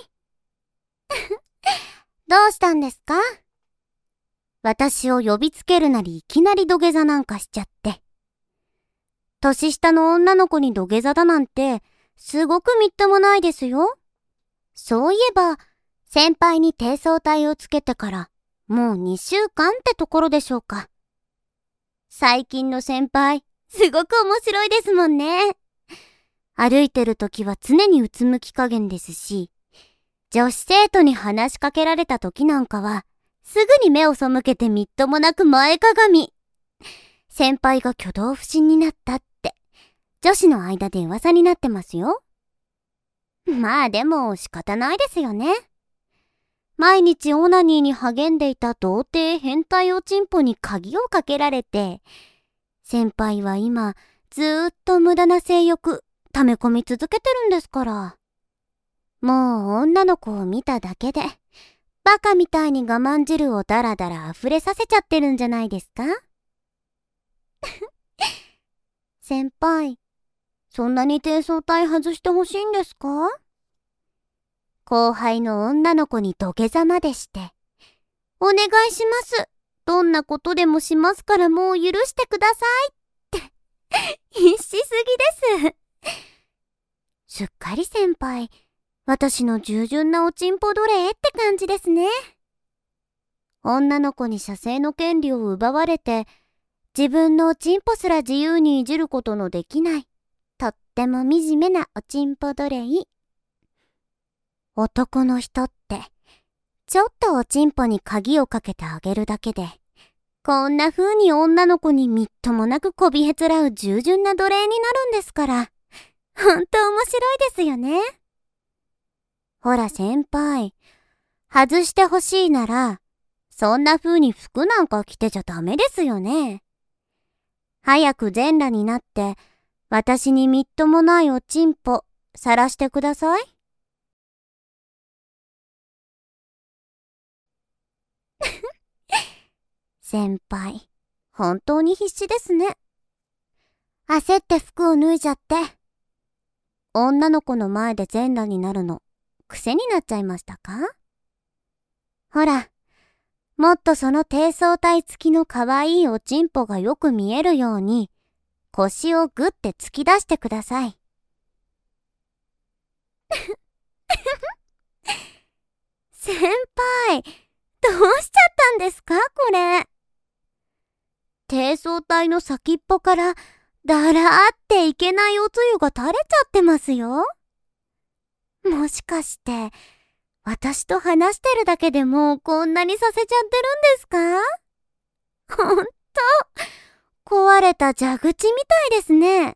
どうしたんですか？私を呼びつけるなりいきなり土下座なんかしちゃって。年下の女の子に土下座だなんて、すごくみっともないですよ。そういえば、先輩に低層体をつけてから、もうにしゅうかんってところでしょうか。最近の先輩、すごく面白いですもんね。歩いてるときは常にうつむき加減ですし、女子生徒に話しかけられたときなんかは、すぐに目を背けてみっともなく前かがみ。先輩が挙動不審になったって、女子の間で噂になってますよ。まあでも仕方ないですよね。毎日オナニーに励んでいた童貞変態おちんぽに鍵をかけられて、先輩は今ずーっと無駄な性欲溜め込み続けてるんですから。もう女の子を見ただけで、バカみたいに我慢汁をダラダラ溢れさせちゃってるんじゃないですか？先輩、そんなに低層体外してほしいんですか？後輩の女の子に土下座までして、お願いします。どんなことでもしますからもう許してくださいって、必死すぎです。すっかり先輩、私の従順なおちんぽ奴隷って感じですね。女の子に射精の権利を奪われて、自分のおちんぽすら自由にいじることのできない、とっても惨めなおちんぽ奴隷。男の人って、ちょっとおちんぽに鍵をかけてあげるだけで、こんな風に女の子にみっともなくこびへつらう従順な奴隷になるんですから、ほんと面白いですよね。ほら先輩、外してほしいなら、そんな風に服なんか着てちゃダメですよね。早く全裸になって、私にみっともないおちんぽ、晒してください。先輩、本当に必死ですね。焦って服を脱いじゃって。女の子の前で全裸になるの、癖になっちゃいましたか？ほら、もっとその低層体付きの可愛いおちんぽがよく見えるように、腰をぐって突き出してください。先輩、どうしちゃったんですかこれ。低層体の先っぽからだらーっていけないおつゆが垂れちゃってますよ。もしかして私と話してるだけでもうこんなにさせちゃってるんですか？ほんと壊れた蛇口みたいですね。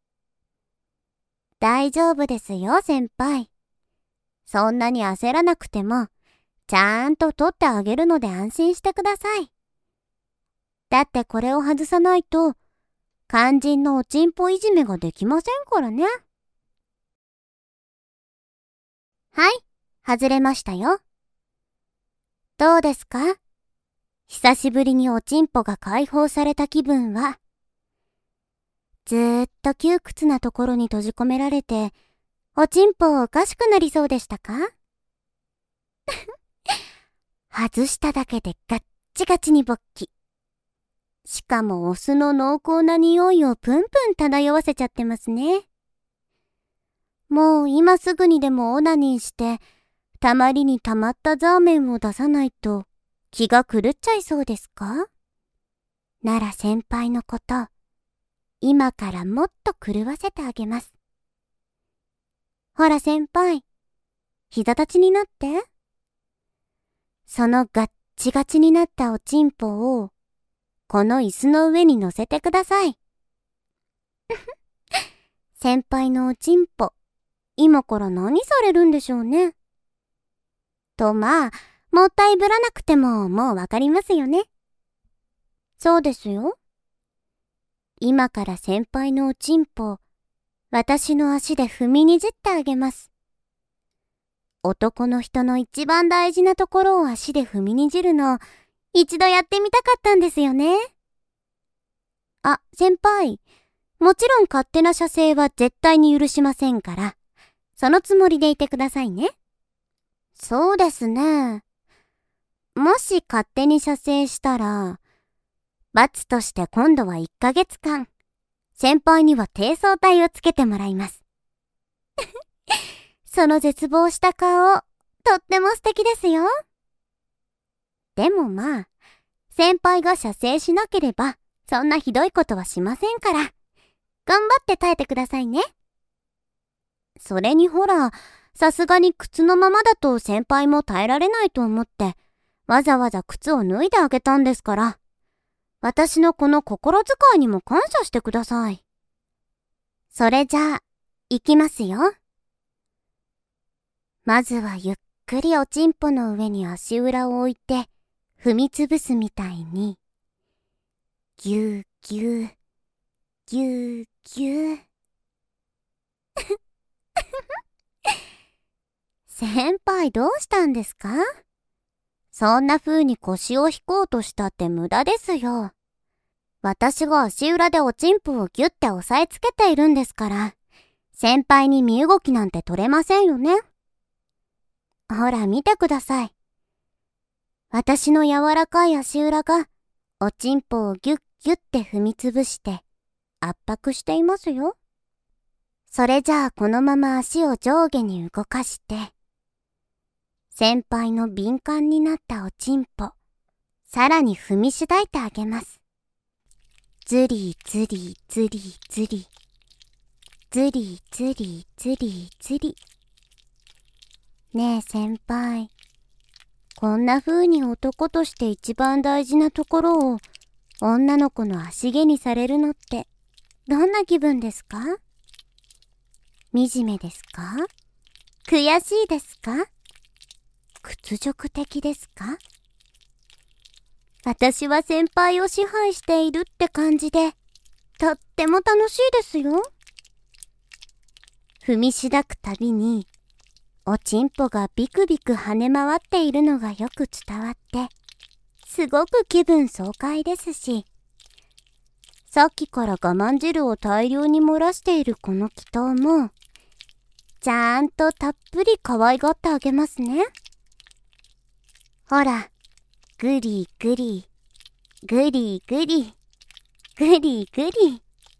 大丈夫ですよ先輩。そんなに焦らなくてもちゃんと取ってあげるので安心してください。だってこれを外さないと、 肝心のおちんぽいじめができませんからね。はい、外れましたよ。どうですか？久しぶりにおちんぽが解放された気分は。ずーっと窮屈なところに閉じ込められて、おちんぽおかしくなりそうでしたか？外しただけでガッチガチに勃起。しかもお酢の濃厚な匂いをプンプン漂わせちゃってますね。もう今すぐにでもオナニーして、たまりにたまったザーメンを出さないと気が狂っちゃいそうですか？なら先輩のこと、今からもっと狂わせてあげます。ほら先輩、膝立ちになって。そのガッチガチになったおちんぽを、この椅子の上に乗せてください。先輩のおちんぽ、今から何されるんでしょうね。とまあ、もったいぶらなくてももうわかりますよね。そうですよ。今から先輩のおちんぽ、私の足で踏みにじってあげます。男の人の一番大事なところを足で踏みにじるの、一度やってみたかったんですよね。あ、先輩、もちろん勝手な射精は絶対に許しませんから、そのつもりでいてくださいね。そうですね。もし勝手に射精したら、罰として今度はいっかげつかん、先輩には低層体をつけてもらいます。その絶望した顔、とっても素敵ですよ。でもまあ、先輩が射精しなければ、そんなひどいことはしませんから、頑張って耐えてくださいね。それにほら、さすがに靴のままだと先輩も耐えられないと思って、わざわざ靴を脱いであげたんですから、私のこの心遣いにも感謝してください。それじゃあ、行きますよ。まずはゆっくりおちんぽの上に足裏を置いて、踏みつぶすみたいに、ぎゅうぎゅう、ぎゅうぎゅう。先輩どうしたんですか？そんな風に腰を引こうとしたって無駄ですよ。私が足裏でおちんぽをギュッて押さえつけているんですから、先輩に身動きなんて取れませんよね。ほら見てください。私の柔らかい足裏がおちんぽをギュッギュッて踏みつぶして圧迫していますよ。それじゃあこのまま足を上下に動かして、先輩の敏感になったおちんぽ、さらに踏みしだいてあげます。ズリズリズリズリ、ズリズリズリズリ。ねえ先輩、こんな風に男として一番大事なところを女の子の足毛にされるのってどんな気分ですか？惨めですか？悔しいですか？屈辱的ですか？私は先輩を支配しているって感じで、とっても楽しいですよ。踏みしだくたびに、おちんぽがビクビク跳ね回っているのがよく伝わって、すごく気分爽快ですし、さっきから我慢汁を大量に漏らしているこの祈祷も、ちゃんとたっぷり可愛がってあげますね。ほら、ぐりぐり、ぐりぐり、ぐりぐり。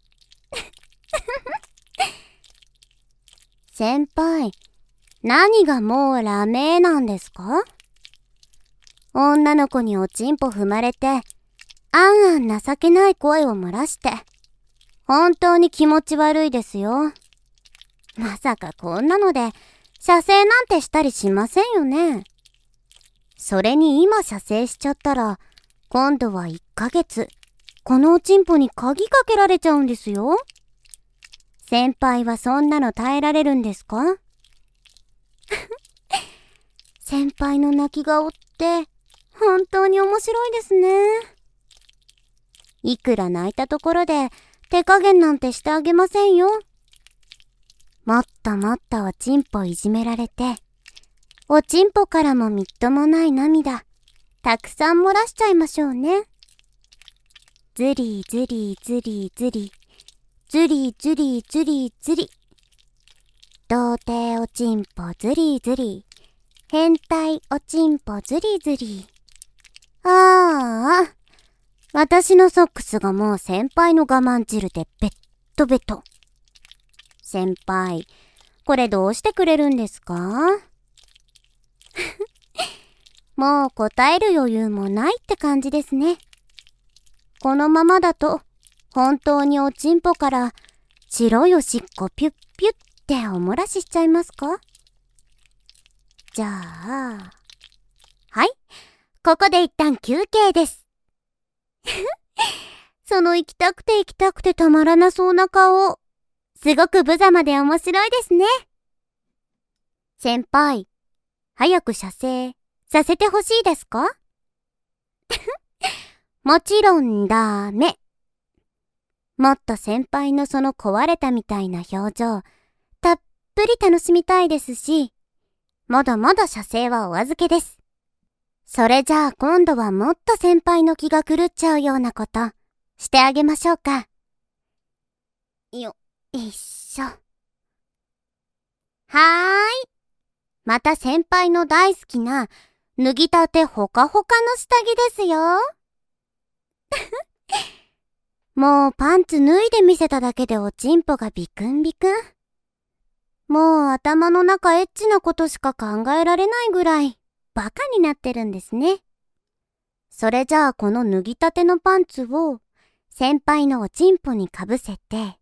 先輩、何がもうラメなんですか？女の子におちんぽ踏まれて、あんあん情けない声を漏らして、本当に気持ち悪いですよ。まさかこんなので、射精なんてしたりしませんよね。それに今射精しちゃったら、今度はいっかげつ、このおちんぽに鍵かけられちゃうんですよ。先輩はそんなの耐えられるんですか？先輩の泣き顔って、本当に面白いですね。いくら泣いたところで、 手加減なんてしてあげませんよ。もっともっとおちんぽいじめられて、おちんぽからもみっともない涙、たくさん漏らしちゃいましょうね。ずりずりずりずり、ずりずりずりずり。童貞おちんぽずりずり、変態おちんぽずりずり。ああ、私のソックスがもう先輩の我慢汁でベットベト。先輩、これどうしてくれるんですか？もう答える余裕もないって感じですね。このままだと、本当におちんぽから白いおしっこピュッピュッってお漏らししちゃいますか？じゃあ、はい、ここで一旦休憩です。その行きたくて行きたくてたまらなそうな顔、すごく無様で面白いですね。先輩、早く射精させてほしいですか？もちろんダメ。もっと先輩のその壊れたみたいな表情、たっぷり楽しみたいですし、まだまだ射精はお預けです。それじゃあ今度はもっと先輩の気が狂っちゃうようなこと、してあげましょうか。よ、よいしょ。はーい。また先輩の大好きな、脱ぎたてほかほかの下着ですよ。もうパンツ脱いで見せただけでおちんぽがビクンビクン。もう頭の中エッチなことしか考えられないぐらいバカになってるんですね。それじゃあこの脱ぎたてのパンツを先輩のおちんぽにかぶせて。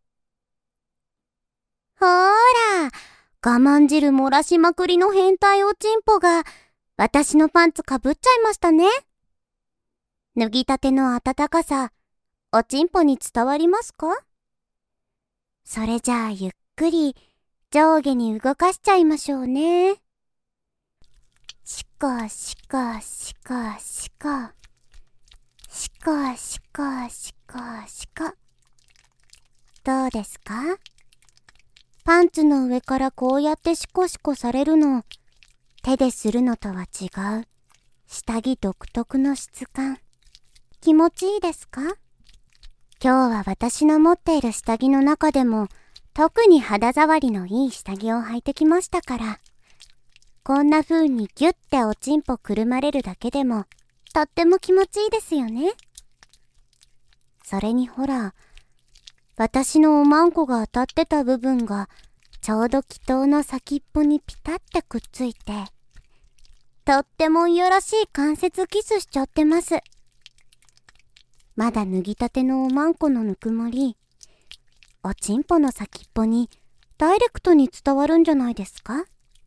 ほーら、我慢汁漏らしまくりの変態おちんぽが私のパンツかぶっちゃいましたね。脱ぎたての温かさ、おちんぽに伝わりますか？それじゃあゆっくり上下に動かしちゃいましょうね。しかしかしかしか。しかしかしかしか。どうですか？パンツの上からこうやってシコシコされるの、手でするのとは違う、下着独特の質感。気持ちいいですか？今日は私の持っている下着の中でも、特に肌触りのいい下着を履いてきましたから、こんな風にギュッておちんぽくるまれるだけでも、とっても気持ちいいですよね。それにほら、私のおまんこが当たってた部分が、ちょうど気筒の先っぽにピタってくっついて、とってもいやらしい関節キスしちゃってます。まだ脱ぎたてのおまんこのぬくもり、おちんぽの先っぽにダイレクトに伝わるんじゃないですか？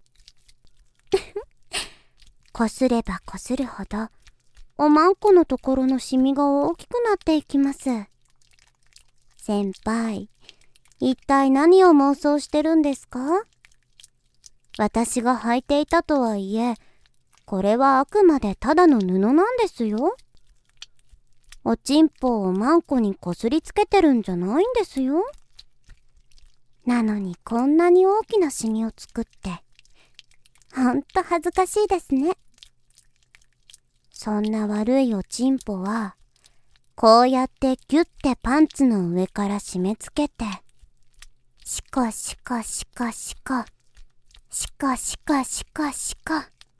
こすればこするほど、おまんこのところのシミが大きくなっていきます。先輩、一体何を妄想してるんですか？私が履いていたとはいえ、これはあくまでただの布なんですよ。おちんぽをおまんこにこすりつけてるんじゃないんですよ。なのにこんなに大きなシミを作って、ほんと恥ずかしいですね。そんな悪いおちんぽは、こうやってギュッてパンツの上から締め付けて、シコシコシコシコ、シコシコシコシコ。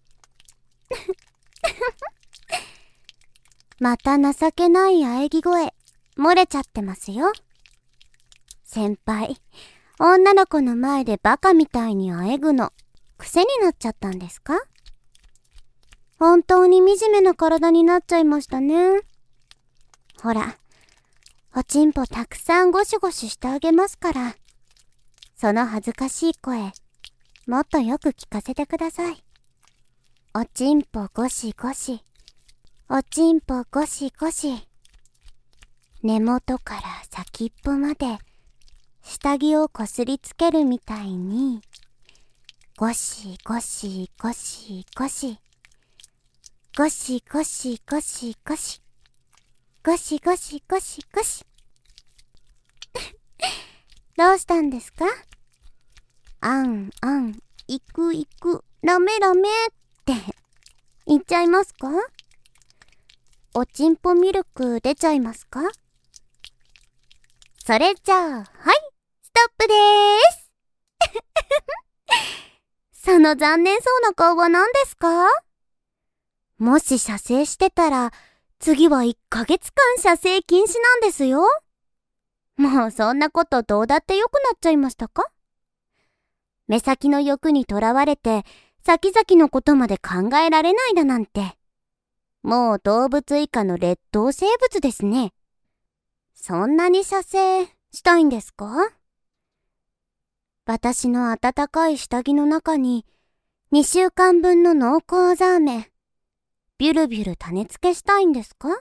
また情けない喘ぎ声、漏れちゃってますよ。先輩、女の子の前でバカみたいに喘ぐの、癖になっちゃったんですか？本当に惨めな体になっちゃいましたね。ほら、おちんぽたくさんゴシゴシしてあげますから、その恥ずかしい声、もっとよく聞かせてください。おちんぽゴシゴシ、おちんぽゴシゴシ。根元から先っぽまで、下着をこすりつけるみたいに、ゴシゴシゴシゴシ。ゴシゴシゴシゴシ。ゴシゴシゴシゴシ。 どうしたんですか？あんあん、いくいく、ラメラメって言っちゃいますか？おちんぽミルク出ちゃいますか？それじゃあ、はい、ストップでーす。その残念そうな顔は何ですか？もし射精してたら、次はいっかげつかん射精禁止なんですよ。もうそんなことどうだってよくなっちゃいましたか？目先の欲にとらわれて、先々のことまで考えられないだなんて。もう動物以下の劣等生物ですね。そんなに射精したいんですか？私の温かい下着の中ににしゅうかんぶんの濃厚ザーメン、ビュルビュル種付けしたいんですか？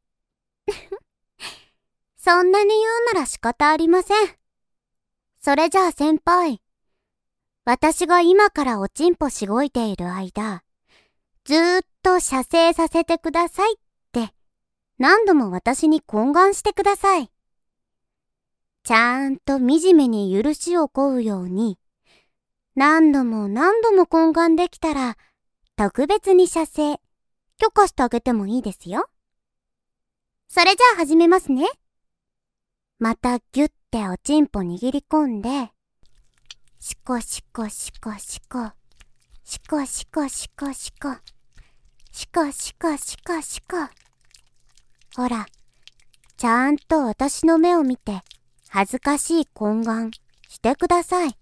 そんなに言うなら仕方ありません。それじゃあ先輩、私が今からおちんぽしごいている間、ずーっと射精させてくださいって何度も私に懇願してください。ちゃんと惨めに許しを請うように、何度も何度も懇願できたら、特別に射精、許可してあげてもいいですよ。それじゃあ始めますね。またギュッておちんぽ握り込んで、シコシコシコシコ、シコシコシコシコ、シコシコシコシコ。ほら、ちゃんと私の目を見て、恥ずかしい懇願してください。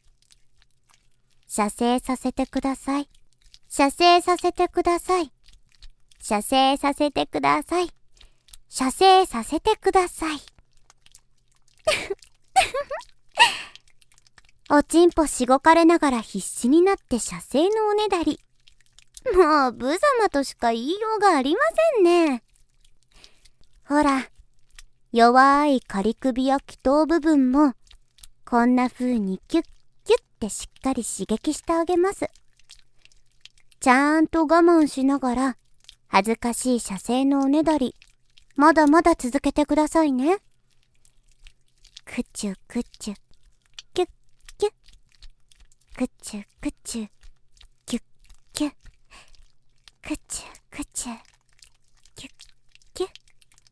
射精させてください。射精させてください。射精させてください。射精させてください。おちんぽしごかれながら必死になって射精のおねだり。もう無様としか言いようがありませんね。ほら、弱い仮首や気頭部分もこんな風にキュッキュッってしっかり刺激してあげます。ちゃんと我慢しながら恥ずかしい射精のおねだり、まだまだ続けてくださいね。くちゅくちゅ、キュッキュッ、くちゅくちゅ、キュッキュッ、くちゅくちゅ、キュッキュッ。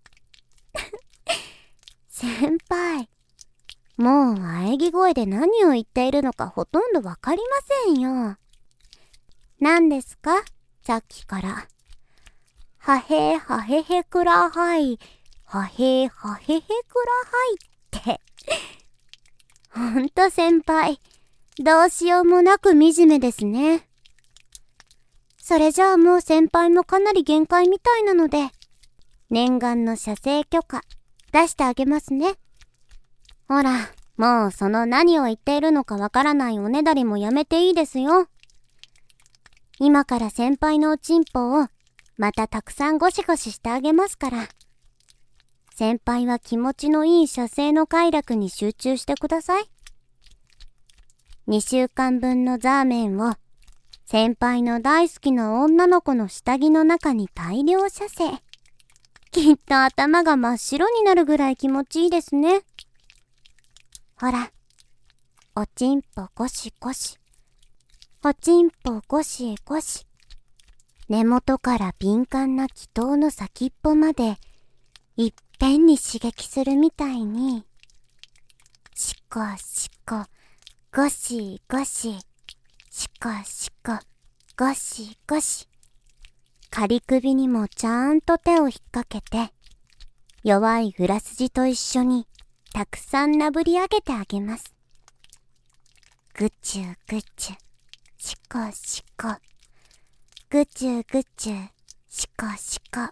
先輩、もう喘ぎ声で何を言っているのかほとんどわかりませんよ。何ですか？さっきから。はへーはへへくらはいはへーはへへくらはいってほんと先輩、どうしようもなく惨めですね。それじゃあもう先輩もかなり限界みたいなので、念願の射精許可出してあげますね。ほら、もうその何を言っているのかわからないおねだりもやめていいですよ。今から先輩のおちんぽをまたたくさんゴシゴシしてあげますから。先輩は気持ちのいい射精の快楽に集中してください。にしゅうかんぶんのザーメンを先輩の大好きな女の子の下着の中に大量射精。きっと頭が真っ白になるぐらい気持ちいいですね。ほら、おちんぽゴシゴシ。おちんぽゴシゴシ。根元から敏感な気頭の先っぽまでいっぺんに刺激するみたいに、シコシコ、ゴシゴシ、シコシコ、ゴシゴシ。仮首にもちゃんと手を引っ掛けて、弱い裏筋と一緒にたくさんなぶり上げてあげます。ぐちゅぐちゅ、シコシコ。ぐちゅぐちゅ、シコシコ。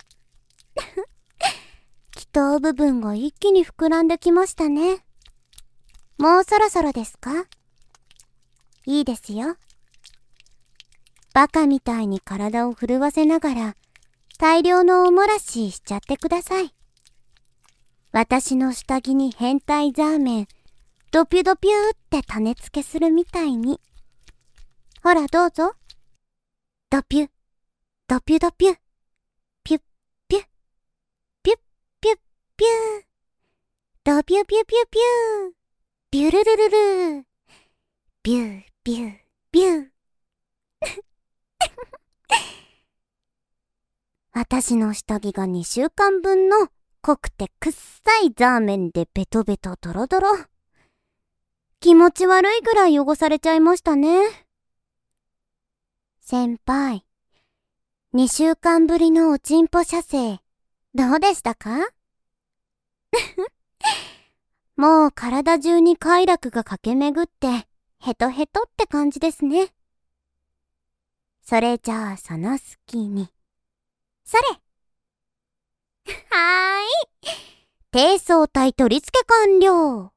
気頭部分が一気に膨らんできましたね。もうそろそろですか？いいですよ。バカみたいに体を震わせながら大量のおもらししちゃってください。私の下着に変態ザーメン、ドピュドピューって種付けするみたいに。ほらどうぞ。ドピュ、ドピュドピュ、ピュッピュッ、ピュッピュッピュー。 ドピュピュピュピュー。ビュルルルルー。ビュービュービュー。私の下着がにしゅうかんぶんの濃くてくっさいザーメンでベトベトドロドロ。気持ち悪いぐらい汚されちゃいましたね。先輩、にしゅうかんぶりのおちんぽ射精、どうでしたか？もう体中に快楽が駆け巡って、ヘトヘトって感じですね。それじゃあその隙に。それはーい。低層体取り付け完了。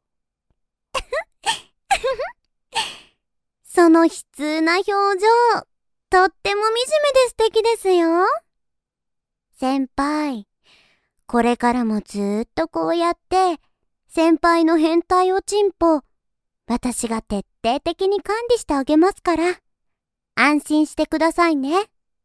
その悲痛な表情、とっても惨めで素敵ですよ。先輩、これからもずーっとこうやって、先輩の変態おちんぽ、私が徹底的に管理してあげますから、安心してくださいね。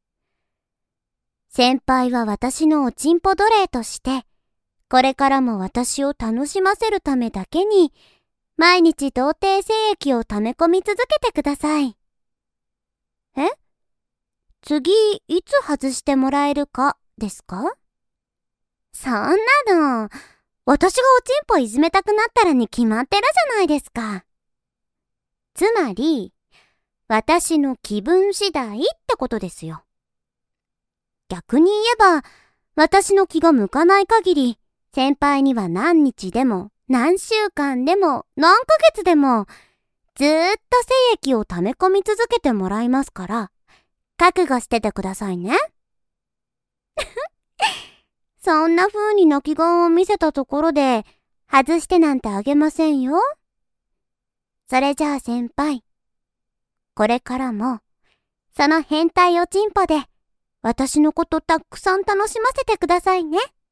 先輩は私のおちんぽ奴隷として、これからも私を楽しませるためだけに、毎日童貞精液を溜め込み続けてください。え？次、いつ外してもらえるか、ですか？そんなの、私がおちんぽいじめたくなったらに決まってるじゃないですか。つまり、私の気分次第ってことですよ。逆に言えば、私の気が向かない限り、先輩には何日でも、何週間でも、何ヶ月でも、ずーっと精液を溜め込み続けてもらいますから、覚悟しててくださいね。そんな風に泣き顔を見せたところで、外してなんてあげませんよ。それじゃあ先輩、これからも、その変態おちんぽで、私のことたくさん楽しませてくださいね。